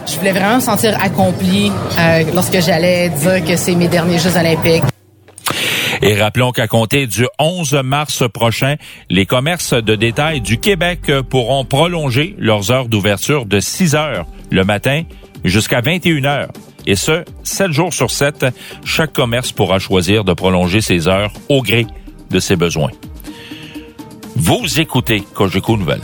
je voulais vraiment me sentir accomplie euh, lorsque j'allais dire que c'est mes derniers Jeux olympiques. Et rappelons qu'à compter du onze mars prochain, les commerces de détail du Québec pourront prolonger leurs heures d'ouverture de six heures le matin jusqu'à vingt et une heures. Et ce, sept jours sur sept, chaque commerce pourra choisir de prolonger ses heures au gré de ses besoins. Vous écoutez Cogeco Nouvelles.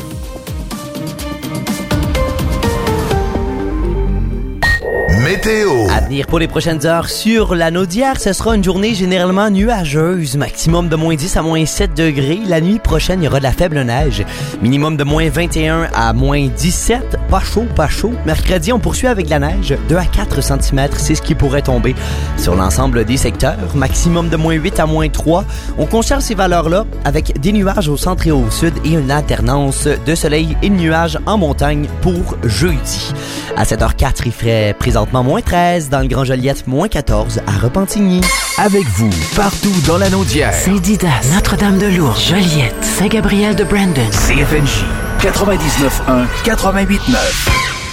Météo. À venir pour les prochaines heures sur la Naudière, ce sera une journée généralement nuageuse. Maximum de moins dix à moins sept degrés. La nuit prochaine, il y aura de la faible neige. Minimum de moins vingt et un à moins dix-sept. Pas chaud, pas chaud. Mercredi, on poursuit avec de la neige. deux à quatre centimètres, c'est ce qui pourrait tomber sur l'ensemble des secteurs. Maximum de moins huit à moins trois. On conserve ces valeurs-là avec des nuages au centre et au sud et une alternance de soleil et de nuages en montagne pour jeudi. À sept heures quatre, il ferait présentement moins treize, dans le Grand Joliette, moins quatorze à Repentigny. Avec vous, partout dans la Naudière. Saint-Didas, Notre-Dame-de-Lourdes, Joliette, Saint-Gabriel de Brandon. C F N J quatre-vingt-dix-neuf un, quatre-vingt-huit neuf.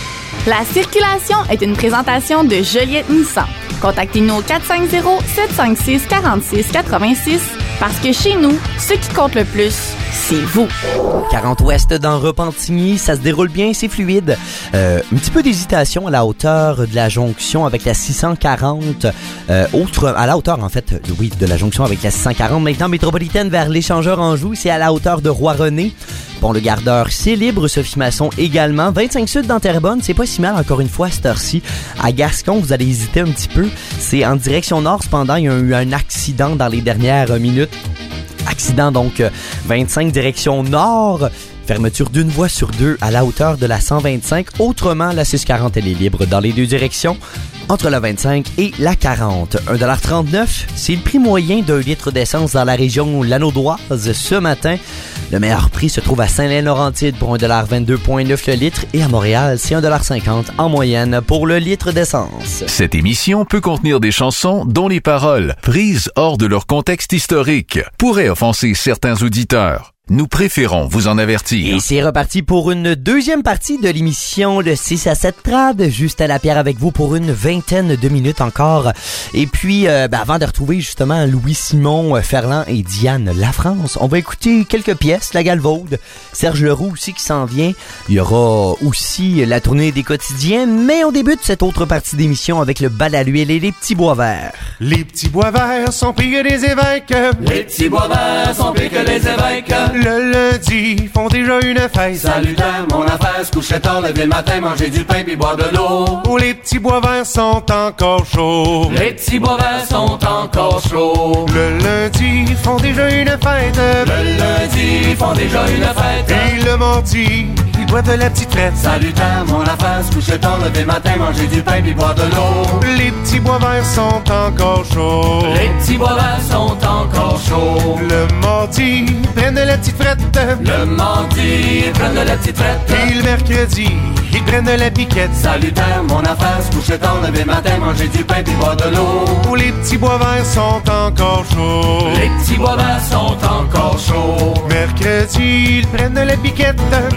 La circulation est une présentation de Joliette Nissan. Contactez-nous au quatre cinq zéro, sept cinq six, quatre six huit six parce que chez nous, ce qui compte le plus, c'est vous. quarante ouest dans Repentigny, ça se déroule bien, c'est fluide. Euh, un petit peu d'hésitation à la hauteur de la jonction avec la six cent quarante. Euh, autre, à la hauteur, en fait, oui, de la jonction avec la six cent quarante. Maintenant, métropolitaine vers l'échangeur Anjou, c'est à la hauteur de Roi-René. Bon, le gardeur, c'est libre, Sophie Masson également. vingt-cinq sud dans Terrebonne, c'est pas si mal, encore une fois, à cette heure-ci. À Gascon, vous allez hésiter un petit peu. C'est en direction nord, cependant, il y a eu un accident dans les dernières minutes. Accident, donc, vingt-cinq direction nord. Fermeture d'une voie sur deux à la hauteur de la cent vingt-cinq. Autrement, la six cent quarante, elle est libre dans les deux directions. Entre la vingt-cinq et la quarante. un dollar trente-neuf, c'est le prix moyen d'un litre d'essence dans la région lanaudoise ce matin. Le meilleur prix se trouve à Saint-Laurentide pour un dollar vingt-deux virgule neuf le litre et à Montréal, c'est un dollar cinquante en moyenne pour le litre d'essence. Cette émission peut contenir des chansons dont les paroles, prises hors de leur contexte historique, pourraient offenser certains auditeurs. Nous préférons vous en avertir. Et c'est reparti pour une deuxième partie de l'émission Le six à sept Trad. Juste à la pierre avec vous pour une vingtaine de minutes encore. Et puis, euh, ben, avant de retrouver justement Louis-Simon Ferland et Diane Lafrance, on va écouter quelques pièces. La Galvaude, Serge Leroux aussi qui s'en vient. Il y aura aussi la tournée des quotidiens. Mais on débute cette autre partie d'émission avec le bal à l'huile et les petits bois verts. Les petits bois verts sont pris que les évêques. Les petits bois verts sont pris que les évêques. Le lundi, font déjà une fête. Salutaire, mon affaire, se couchait tard, lever le matin, manger du pain puis boire de l'eau. Oh, les petits bois verts sont encore chauds. Les petits bois verts sont encore chauds. Le lundi, font déjà une fête. Le lundi, font déjà une fête. Et le mardi, ils boivent de la petite traite. Salutaire, mon affaire, se couchait tard, lever le matin, manger du pain puis boire de l'eau. Les petits bois verts sont encore chauds. Les petits bois verts sont encore chauds. Le mardi, ils prennent de la petite frette. Le mardi, ils prennent de la petite frette. Et le mercredi, ils prennent de la piquette. Salutaire, mon affaire, se coucher tard, lever le matin, manger du pain puis boire de l'eau. Oh, les petits bois verts sont encore chauds. Les petits bois verts sont encore chauds. Mercredi, ils prennent de la piquette.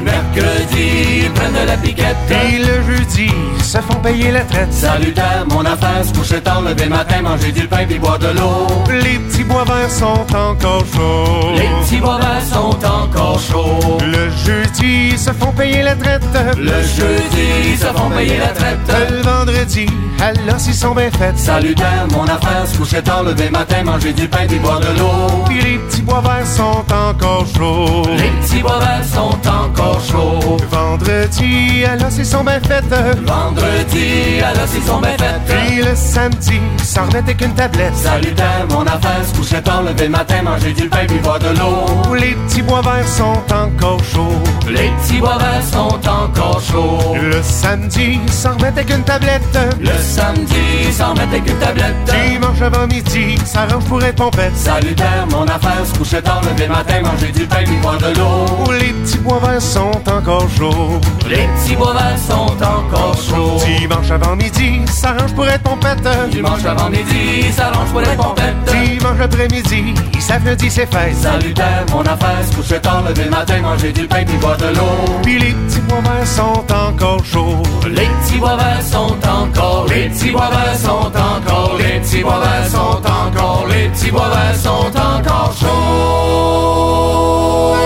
Mercredi, ils prennent de la piquette. Et le jeudi, ils se font payer la traite. Salutaire, mon affaire, se coucher tard, lever le matin, manger du pain puis boire de l'eau. Les petits bois verts sont encore chauds. Les petits bois verts sont encore chauds. Le jeudi, ils se font payer la traite. Le jeudi, ils se font payer la traite. Le vendredi, alors s'ils sont bien faits. Salutaire, mon affaire, se coucher tard, lever le matin, manger du pain puis boire de l'eau. Puis les petits bois verts sont encore chauds. Les petits bois verts sont encore chauds. Vendredi, alors s'ils sont bien faits. Vendredi, alors s'ils sont bien faits. Puis le samedi, ça remet avec une tablette. Salutaire, mon affaire, se coucher tard, lever le matin, manger du pain puis boire de l'eau. Les petits bois verts sont encore chauds. Les petits bois verts sont encore chauds. Le samedi, ça remet avec une tablette. Le samedi, ça remet avec une tablette. Dimanche avant midi, ça range pour être pompette. Salutaire, mon affaire, se coucher tard, lever le matin, manger du pain puis boire de l'eau. Les petits bois verts sont encore chauds. Les petits bois verts sont encore chauds. Dimanche avant midi, ça range pour être pompette. Dimanche avant midi, ça range pour être pompette. Dimanche après-midi, samedi c'est fête. Salutaire, mon affaire, se coucher tard, lever le matin, manger du pain puis boire de l'eau. Puis les petits bois verts sont encore chauds. Les petits bois verts sont encore, les petits bois verts sont encore, les petits bois verts sont encore, les petits bois verts sont encore chauds.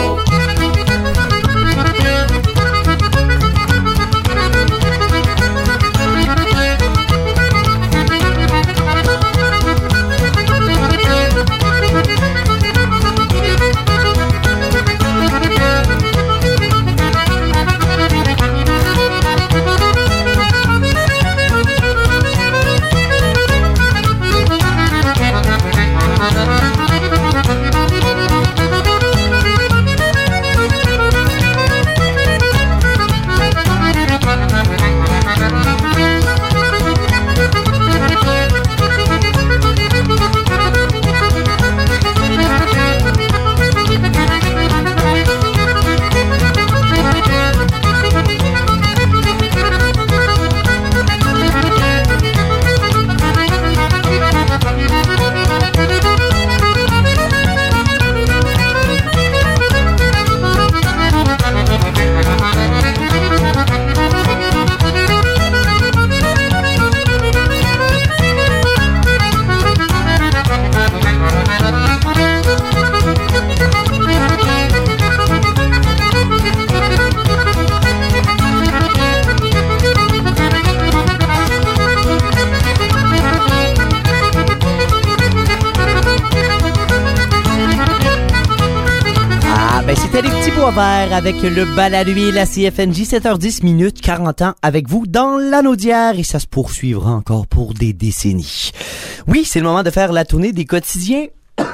C'était les petits bois verts avec le bal à l'huile à C F N J, sept heures dix minutes, quarante ans avec vous dans l'anneau d'hier et ça se poursuivra encore pour des décennies. Oui, c'est le moment de faire la tournée des quotidiens.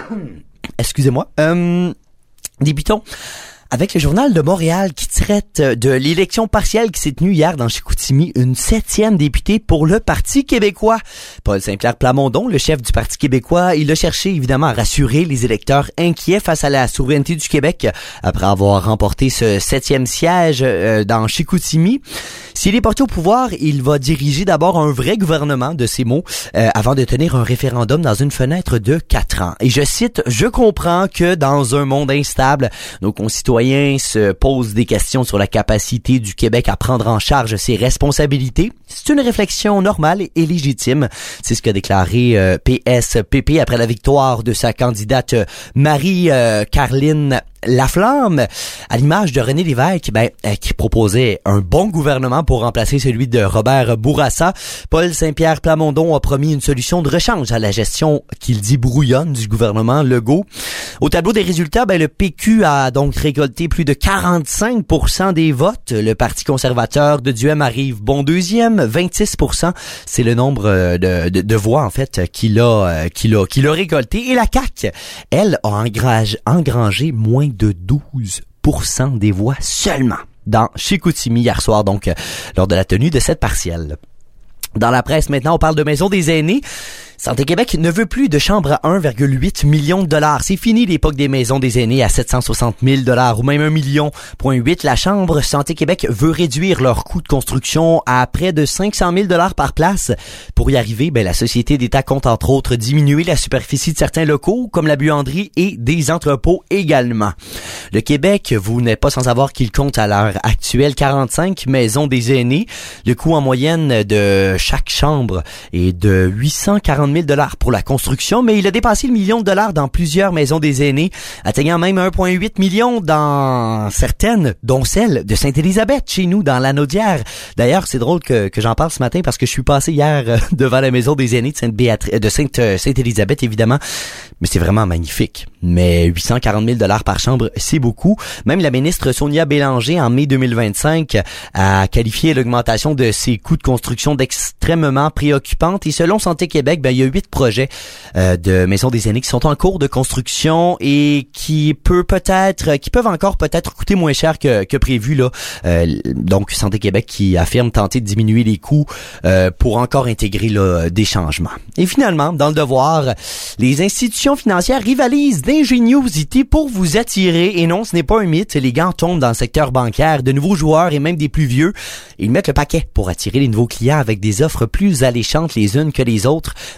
Excusez-moi. Euh, débutons avec le Journal de Montréal qui traite de l'élection partielle qui s'est tenue hier dans Chicoutimi, une septième députée pour le Parti québécois. Paul Saint-Pierre Plamondon, le chef du Parti québécois, il a cherché évidemment à rassurer les électeurs inquiets face à la souveraineté du Québec après avoir remporté ce septième siège euh, dans Chicoutimi. S'il est porté au pouvoir, il va diriger d'abord un vrai gouvernement, de ces mots, euh, avant de tenir un référendum dans une fenêtre de quatre ans. Et je cite, « Je comprends que dans un monde instable, nos concitoyens se posent des questions sur la capacité du Québec à prendre en charge ses responsabilités. C'est une réflexion normale et légitime. » C'est ce qu'a déclaré euh, P S P P après la victoire de sa candidate euh, Marie-Carline euh, Laflamme, à l'image de René Lévesque, ben, euh, qui proposait un bon gouvernement pour remplacer celui de Robert Bourassa. Paul Saint-Pierre Plamondon a promis une solution de rechange à la gestion qu'il dit brouillonne du gouvernement Legault. Au tableau des résultats, ben, le P Q a donc récolté plus de quarante-cinq pour cent des votes. Le Parti conservateur de Duhem arrive bon deuxième, vingt-six pour cent. C'est le nombre de, de, de voix, en fait, qu'il a, qu'il a, qu'il a récolté. Et la C A Q, elle, a engrangé, engrangé moins de douze pour cent des voix seulement dans Chicoutimi hier soir, donc, lors de la tenue de cette partielle. Dans la presse, maintenant, on parle de Maison des aînés. Santé Québec ne veut plus de chambres à un virgule huit million de dollars. C'est fini l'époque des maisons des aînés à sept cent soixante mille dollars ou même un million point huit. La Chambre Santé Québec veut réduire leur coût de construction à près de cinq cent mille dollars par place. Pour y arriver, ben, la Société d'État compte entre autres diminuer la superficie de certains locaux comme la buanderie et des entrepôts également. Le Québec, vous n'êtes pas sans savoir qu'il compte à l'heure actuelle quarante-cinq maisons des aînés. Le coût en moyenne de chaque chambre est de huit cent quarante mille dollars pour la construction, mais il a dépassé le million de dollars dans plusieurs maisons des aînés, atteignant même un virgule huit million dans certaines, dont celle de Sainte-Élisabeth, chez nous, dans l'anneau d'hier. D'ailleurs, c'est drôle que, que j'en parle ce matin parce que je suis passé hier euh, devant la maison des aînés de Sainte-Béatrice, de Sainte, euh, Sainte-Élisabeth, évidemment. Mais c'est vraiment magnifique. Mais huit cent quarante mille dollars par chambre, c'est beaucoup. Même la ministre Sonia Bélanger, en mai deux mille vingt-cinq, a qualifié l'augmentation de ses coûts de construction d'extrêmement préoccupante. Et selon Santé Québec, ben, il y a huit projets euh, de maisons des aînés qui sont en cours de construction et qui peut peut-être, qui peuvent encore peut-être coûter moins cher que, que prévu là. Euh, donc Santé Québec qui affirme tenter de diminuer les coûts euh, pour encore intégrer là, des changements. Et finalement, dans le devoir, les institutions financières rivalisent d'ingéniosité pour vous attirer. Et non, ce n'est pas un mythe. Les gants tombent dans le secteur bancaire. De nouveaux joueurs et même des plus vieux, ils mettent le paquet pour attirer les nouveaux clients avec des offres plus alléchantes les unes que les autres. Mais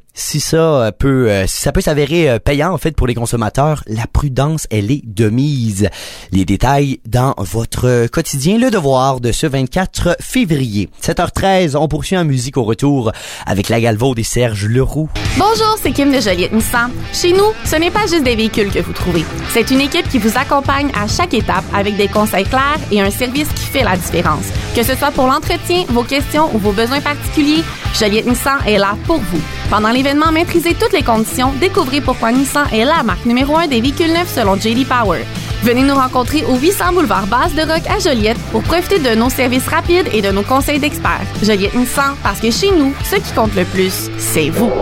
si ça peut euh, si ça peut s'avérer euh, payant en fait pour les consommateurs, la prudence elle est de mise. Les détails dans votre quotidien Le Devoir de ce vingt-quatre février. sept heures treize, on poursuit en musique au retour avec la Galvaude et Serge Leroux. Bonjour, c'est Kim de Joliette Nissan. Chez nous, ce n'est pas juste des véhicules que vous trouvez. C'est une équipe qui vous accompagne à chaque étape avec des conseils clairs et un service qui fait la différence. Que ce soit pour l'entretien, vos questions ou vos besoins particuliers, Joliette Nissan est là pour vous. Pendant l'événement Maîtrisez toutes les conditions, découvrez pourquoi Nissan est la marque numéro un des véhicules neufs selon J D Power. Venez nous rencontrer au huit cents boulevard Basse-de-Roc à Joliette pour profiter de nos services rapides et de nos conseils d'experts. Joliette Nissan, parce que chez nous, ce qui compte le plus, c'est vous.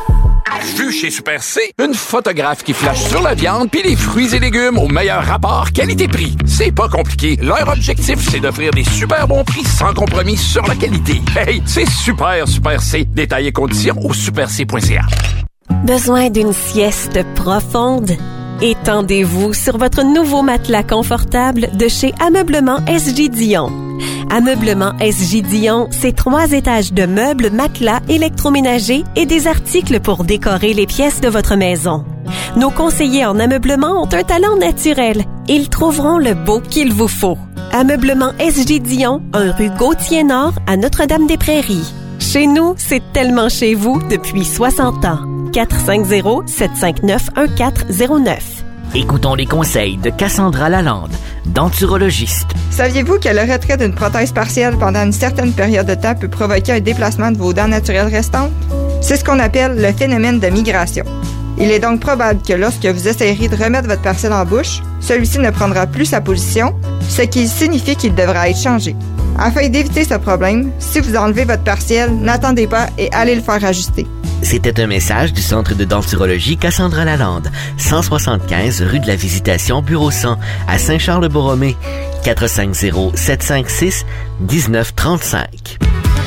Vu chez Super C, une photographe qui flash sur la viande puis les fruits et légumes au meilleur rapport qualité-prix. C'est pas compliqué. Leur objectif, c'est d'offrir des super bons prix sans compromis sur la qualité. Hey, c'est super Super C. Détails et conditions au super c point c a. Besoin d'une sieste profonde? Étendez-vous sur votre nouveau matelas confortable de chez Ameublement S J Dion. Ameublement S J Dion, c'est trois étages de meubles, matelas, électroménagers et des articles pour décorer les pièces de votre maison. Nos conseillers en ameublement ont un talent naturel. Ils trouveront le beau qu'il vous faut. Ameublement S J Dion, un rue Gauthier-Nord à Notre-Dame-des-Prairies. Chez nous, c'est tellement chez vous depuis soixante ans. quatre cinq zéro, sept cinq neuf, un quatre zéro neuf. Écoutons les conseils de Cassandra Lalande, denturologiste. Saviez-vous que le retrait d'une prothèse partielle pendant une certaine période de temps peut provoquer un déplacement de vos dents naturelles restantes? C'est ce qu'on appelle le phénomène de migration. Il est donc probable que lorsque vous essayerez de remettre votre partiel en bouche, celui-ci ne prendra plus sa position, ce qui signifie qu'il devra être changé. Afin d'éviter ce problème, si vous enlevez votre partiel, n'attendez pas et allez le faire ajuster. C'était un message du Centre de denturologie Cassandra Lalande, cent soixante-quinze rue de la Visitation, bureau cent, à Saint-Charles-de-Borromée, quatre cinq zéro, sept cinq six, un neuf trois cinq.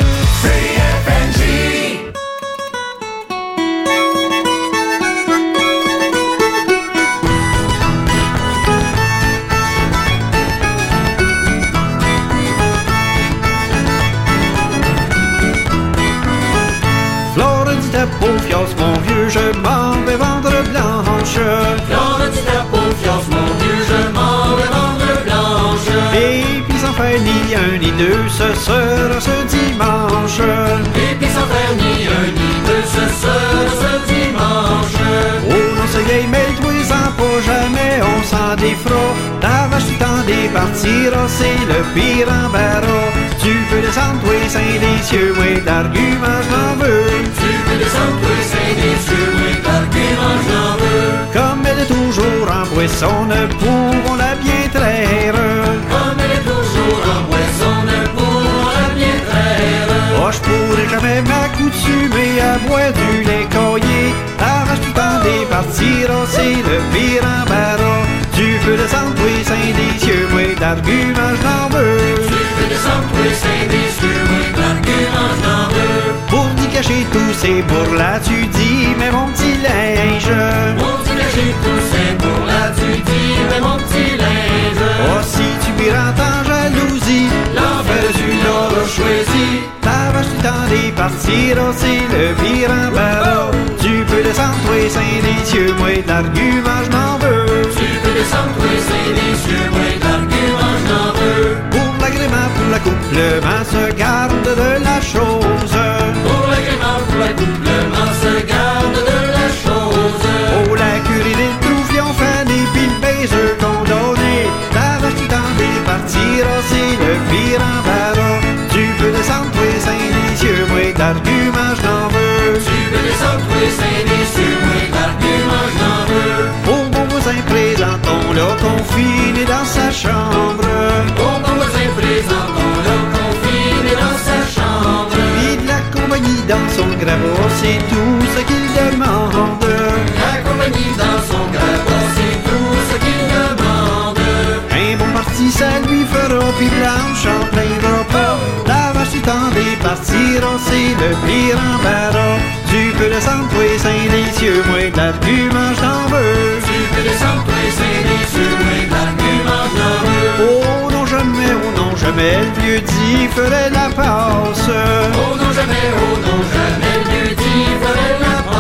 Fios, mon vieux, je m'en vais vendre blanche. Flore du tapot, fios, mon vieux, je m'en vais vendre blanche. Et puis sans faire ni un ni deux, ce sera ce dimanche. Et puis sans faire ni un ni deux, ce sera ce dimanche. Oh non, ce gay, mais tous les ans, pas jamais, on s'en défera. Ta vache, tu t'en départira, c'est le pire embarras. Tu peux descendre, toi, Saint-Décieux, ouais, d'arguments, j'en veux. Tu peux descendre, toi, Saint-Décieux, ouais, d'arguments, j'en veux. Comme elle est toujours en boisson, ne pourrons la bien traire. Comme elle est toujours en boisson, ne pourrons la bien traire. Oh, je pourrais jamais m'accoutumer à boire du lait caillé. Ta vache, tu t'en départira, c'est le pire embarras. Tu peux descendre, toi, Saint-Décieux, ouais, d'arguments, j'en veux. Tu peux descendre, toi, Saint-Décieux, ouais, d'arguments, j'en veux. Pour t'y cacher tous ces bourres-là, tu dis, mais mon petit linge. Pour t'y cacher tous ces bourres-là, tu dis, mais mon petit linge. Oh, si tu pirantes en jalousie, l'enfer tu l'auras choisi. Ta vache, tu t'en départiras, c'est le pire embarras. Tu peux descendre, toi, Saint-Décieux, moi, d'arguments, j'en veux. Tu peux descendre, toi, Saint-Décieux, moi, d'arguments, j'en veux. Pour l'agrément, pour l'accouplement, se garde de la chose. Pour l'agrément, pour l'accouplement, se garde de la chose. Oh, la curie des troufions fanés, pis le baiseux condamné. Ta vache, tu t'en départiras, c'est le pire embarras. Tu peux descendre, toi, Saint-Décieux, moi, d'arguments, j'en veux. Tu peux descendre, toi, Saint-Décieux, moi, d'arguments, j'en veux. Pour mon voisin, présentons-le confiné dans sa chambre. Pour mon voisin, présentons-le confiné dans sa chambre. Puis de la compagnie dans son grabat, c'est tout ce qu'il demande. La compagnie dans son grabat, c'est tout ce qu'il demande. Un bon parti, ça lui fera, puis blanche en plein repas. La vache, tu t'en départiras, c'est le pire embarras. Tu peux descendre, toi, Saint-Décieux, moi, d'arguments, j'en veux. Tu peux descendre, toi, Saint-Décieux, moi, d'arguments, j'en veux. Oh non, jamais, oh non, jamais, le vieux dit ferait la passe. Oh non, jamais, oh non, jamais, le vieux dit ferait la passe.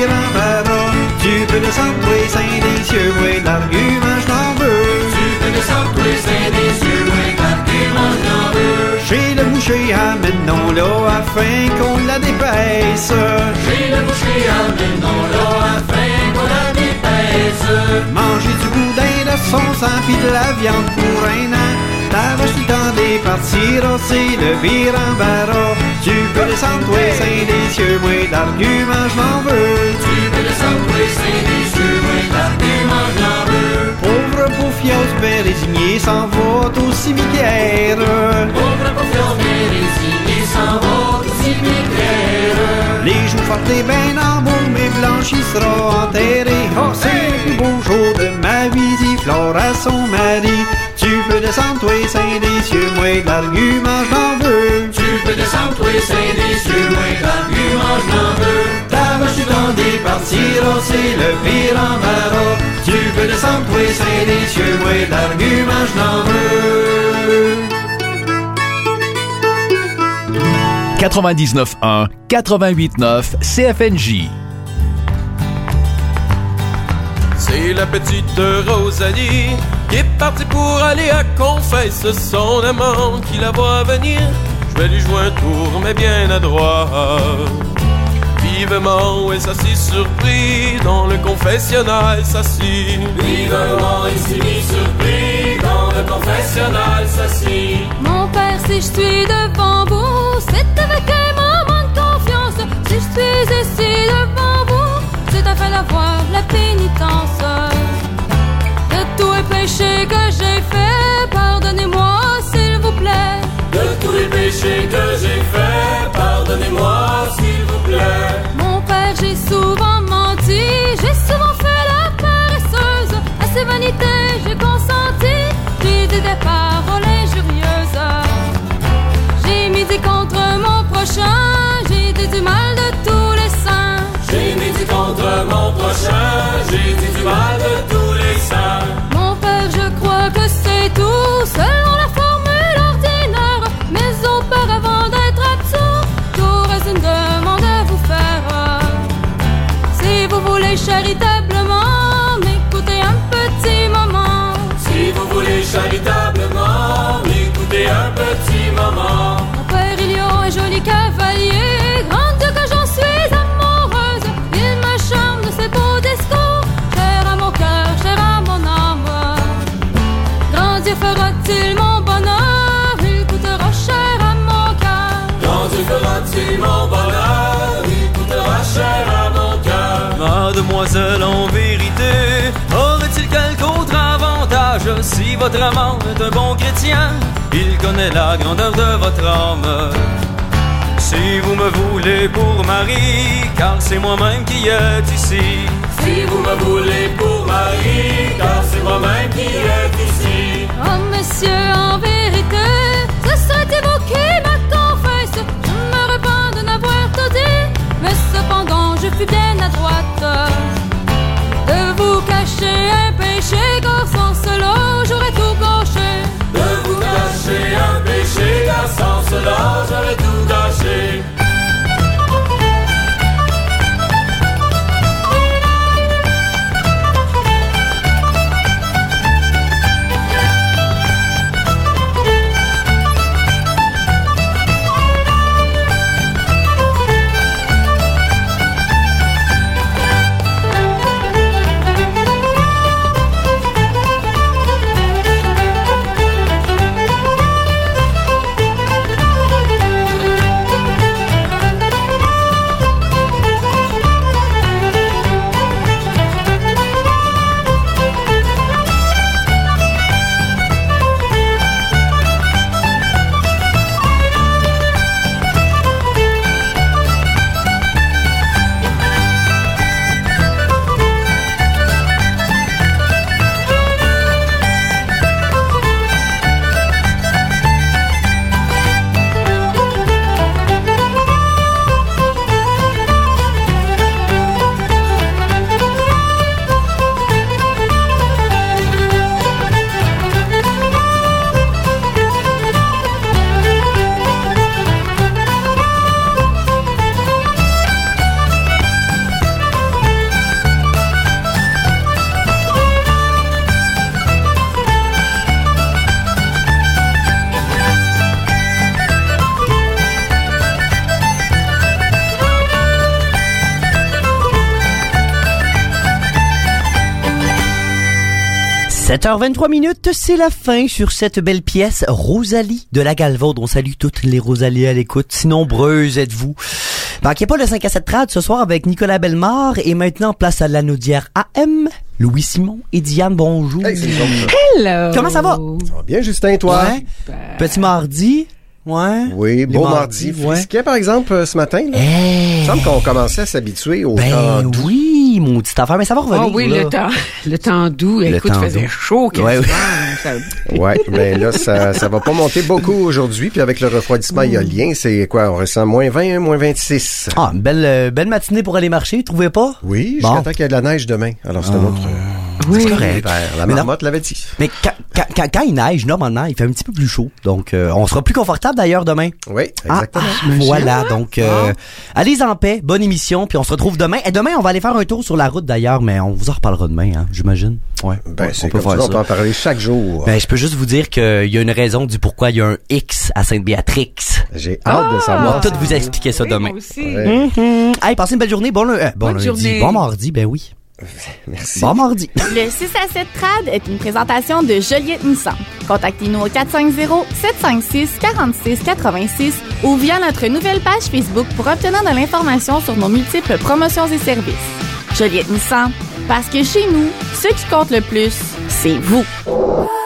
pire embarras. Tu peux descendre, toi, Saint-Décieux, moi, l'argument, je n'en veux. Tu peux descendre, toi, Saint-Décieux, moi, l'argument, je n'en veux. Chez le boucher, amenons-la afin qu'on la dépaisse. Chez le boucher, amenons-la afin qu'on la dépaisse. Manger du boudin, de son sang pis de la viande pour un an. Ta vache tout le temps des partir, c'est le pire embarras. Tu peux descendre, toi, Saint-Décieux, moi, l'argument, je m'en veux. Tu peux descendre, toi, Saint-Décieux, moi, l'argument, je m'en veux. Pauvre Paufios, ben résigné, s'en va au cimetière. Pauvre Paufios, ben résigné, s'en va au cimetière. Les joues fortes et ben en beau, mais blanche, il sera enterré. Oh, c'est le plus beau jour de ma vie, dit Flore à son mari. Tu peux descendre, toi, Saint-Décieux, moi, l'argument, je n'en veux. Tu peux descendre, toi, Saint-Décieux, moi, l'argument, je n'en veux. Ta vache tout en départir, oh, c'est le pire embarras. Tu peux descendre, toi, Saint-Décieux, moi, l'argument, je n'en veux. quatre-vingt-dix-neuf un, quatre-vingt-huit neuf C F N J. C'est la petite Rosalie qui est partie pour aller à confesse son amant qui la voit venir. Je vais lui jouer un tour, mais bien adroit. Vivement, elle s'assit surpris dans le confessionnal, s'assit. Vivement, il s'est mis surpris dans le confessionnal, s'assit. Mon père, si je suis devant vous, c'est avec un moment de confiance. Si je suis ici devant vous, c'est afin d'avoir la pénitence. De tous les péchés que j'ai faits, pardonnez-moi, s'il vous plaît. De tous les péchés que j'ai faits, pardonnez-moi, s'il vous plaît. Mon père, j'ai souvent menti, j'ai souvent fait la paresseuse. À ces vanités, j'ai consenti, j'ai dit des paroles injurieuses. J'ai midi contre mon prochain, j'ai dit du mal de tous les saints. J'ai midi contre mon prochain, j'ai dit du mal de tous les saints. Mon père, je crois que c'est tout, selon la formule ordinaire. Mais auparavant d'être absent, j'aurais une demande à vous faire. Si vous voulez charitablement m'écouter un petit moment. Si vous voulez charitablement m'écouter un petit moment. Mon père, il y a un joli cavalier, grand Dieu que j'en suis amoureuse. Il me charme de ses beaux discours, cher à mon cœur, cher à mon âme. Grand Dieu fera-t-il mon bonheur, il coûtera cher à mon cœur. Grand Dieu fera-t-il mon bonheur, il coûtera cher à mon cœur. Mademoiselle, en vérité, aurait-il quelque autre avantage si votre amant est un bon chrétien? Il connaît la grandeur de votre âme. Si vous me voulez pour mari, car c'est moi-même qui est ici. Si vous me voulez pour mari, car c'est moi-même qui est ici. Oh monsieur, en vérité, ce serait vous qui me confesse. Je me repens de n'avoir tout dit, mais cependant je fus bien adroite de vous cacher un péché, car sans cela j'aurais tout gâché. De vous cacher un péché, car sans cela j'aurais tout gâché. sept heures vingt-trois minutes, c'est la fin sur cette belle pièce. Rosalie de la Galvaude. On salue toutes les Rosalies à l'écoute. Si nombreuses êtes-vous. Manquez pas le cinq à sept trad ce soir avec Nicolas Bellemare. Et maintenant, place à l'Anaudière A M. Louis Simon et Diane, bonjour. Hey, c'est comme ça. Hello. Comment ça va? Ça va bien, Justin, toi? Ouais. Petit mardi. Ouais. Oui, beau mardi. mardi Frisquet, ouais. Par exemple, ce matin. Là. Hey. Il me semble qu'on commençait à s'habituer au ben, temps doux. Oui, mon petite affaire, mais ça va revenir. Oh oui, là. le temps, le temps doux. Le Écoute, temps faisait doux. chaud quasiment. Ouais, ouais. Ouais, mais là, ça, ça va pas monter beaucoup aujourd'hui. Puis avec le refroidissement mmh. éolien, c'est quoi? On ressent moins vingt, moins vingt-six. Ah, une belle, euh, belle matinée pour aller marcher, vous trouvez pas? Oui, jusqu'à bon. temps qu'il y ait de la neige demain. Alors, c'est oh. un autre... Oui. C'est correct. Ben, la marmotte l'avait dit. Mais quand, quand, quand, quand il neige, normalement, il fait un petit peu plus chaud. Donc, euh, on sera plus confortable d'ailleurs demain. Oui, exactement. Ah, ah, voilà, donc, euh, allez en paix, bonne émission, puis on se retrouve demain. Et demain, on va aller faire un tour sur la route d'ailleurs, mais on vous en reparlera demain, hein, j'imagine. Ouais. Ben, on c'est peut comme faire ça, ça. on peut en parler chaque jour. Ben, je peux juste vous dire qu'il y a une raison du pourquoi il y a un X à Sainte-Béatrix. J'ai hâte ah, de savoir. On va tout vous expliquer ça oui, demain. Moi aussi. Ouais. Mm-hmm. Hey, passez une belle journée, bon, euh, bon Bonne lundi, journée. bon mardi, ben oui. Merci. Bon mardi. Le six à sept Trad est une présentation de Joliette Nissan. Contactez-nous au quatre cinq zéro, sept cinq six, quatre six huit six ou via notre nouvelle page Facebook pour obtenir de l'information sur nos multiples promotions et services. Joliette Nissan, parce que chez nous, ce qui compte le plus, c'est vous.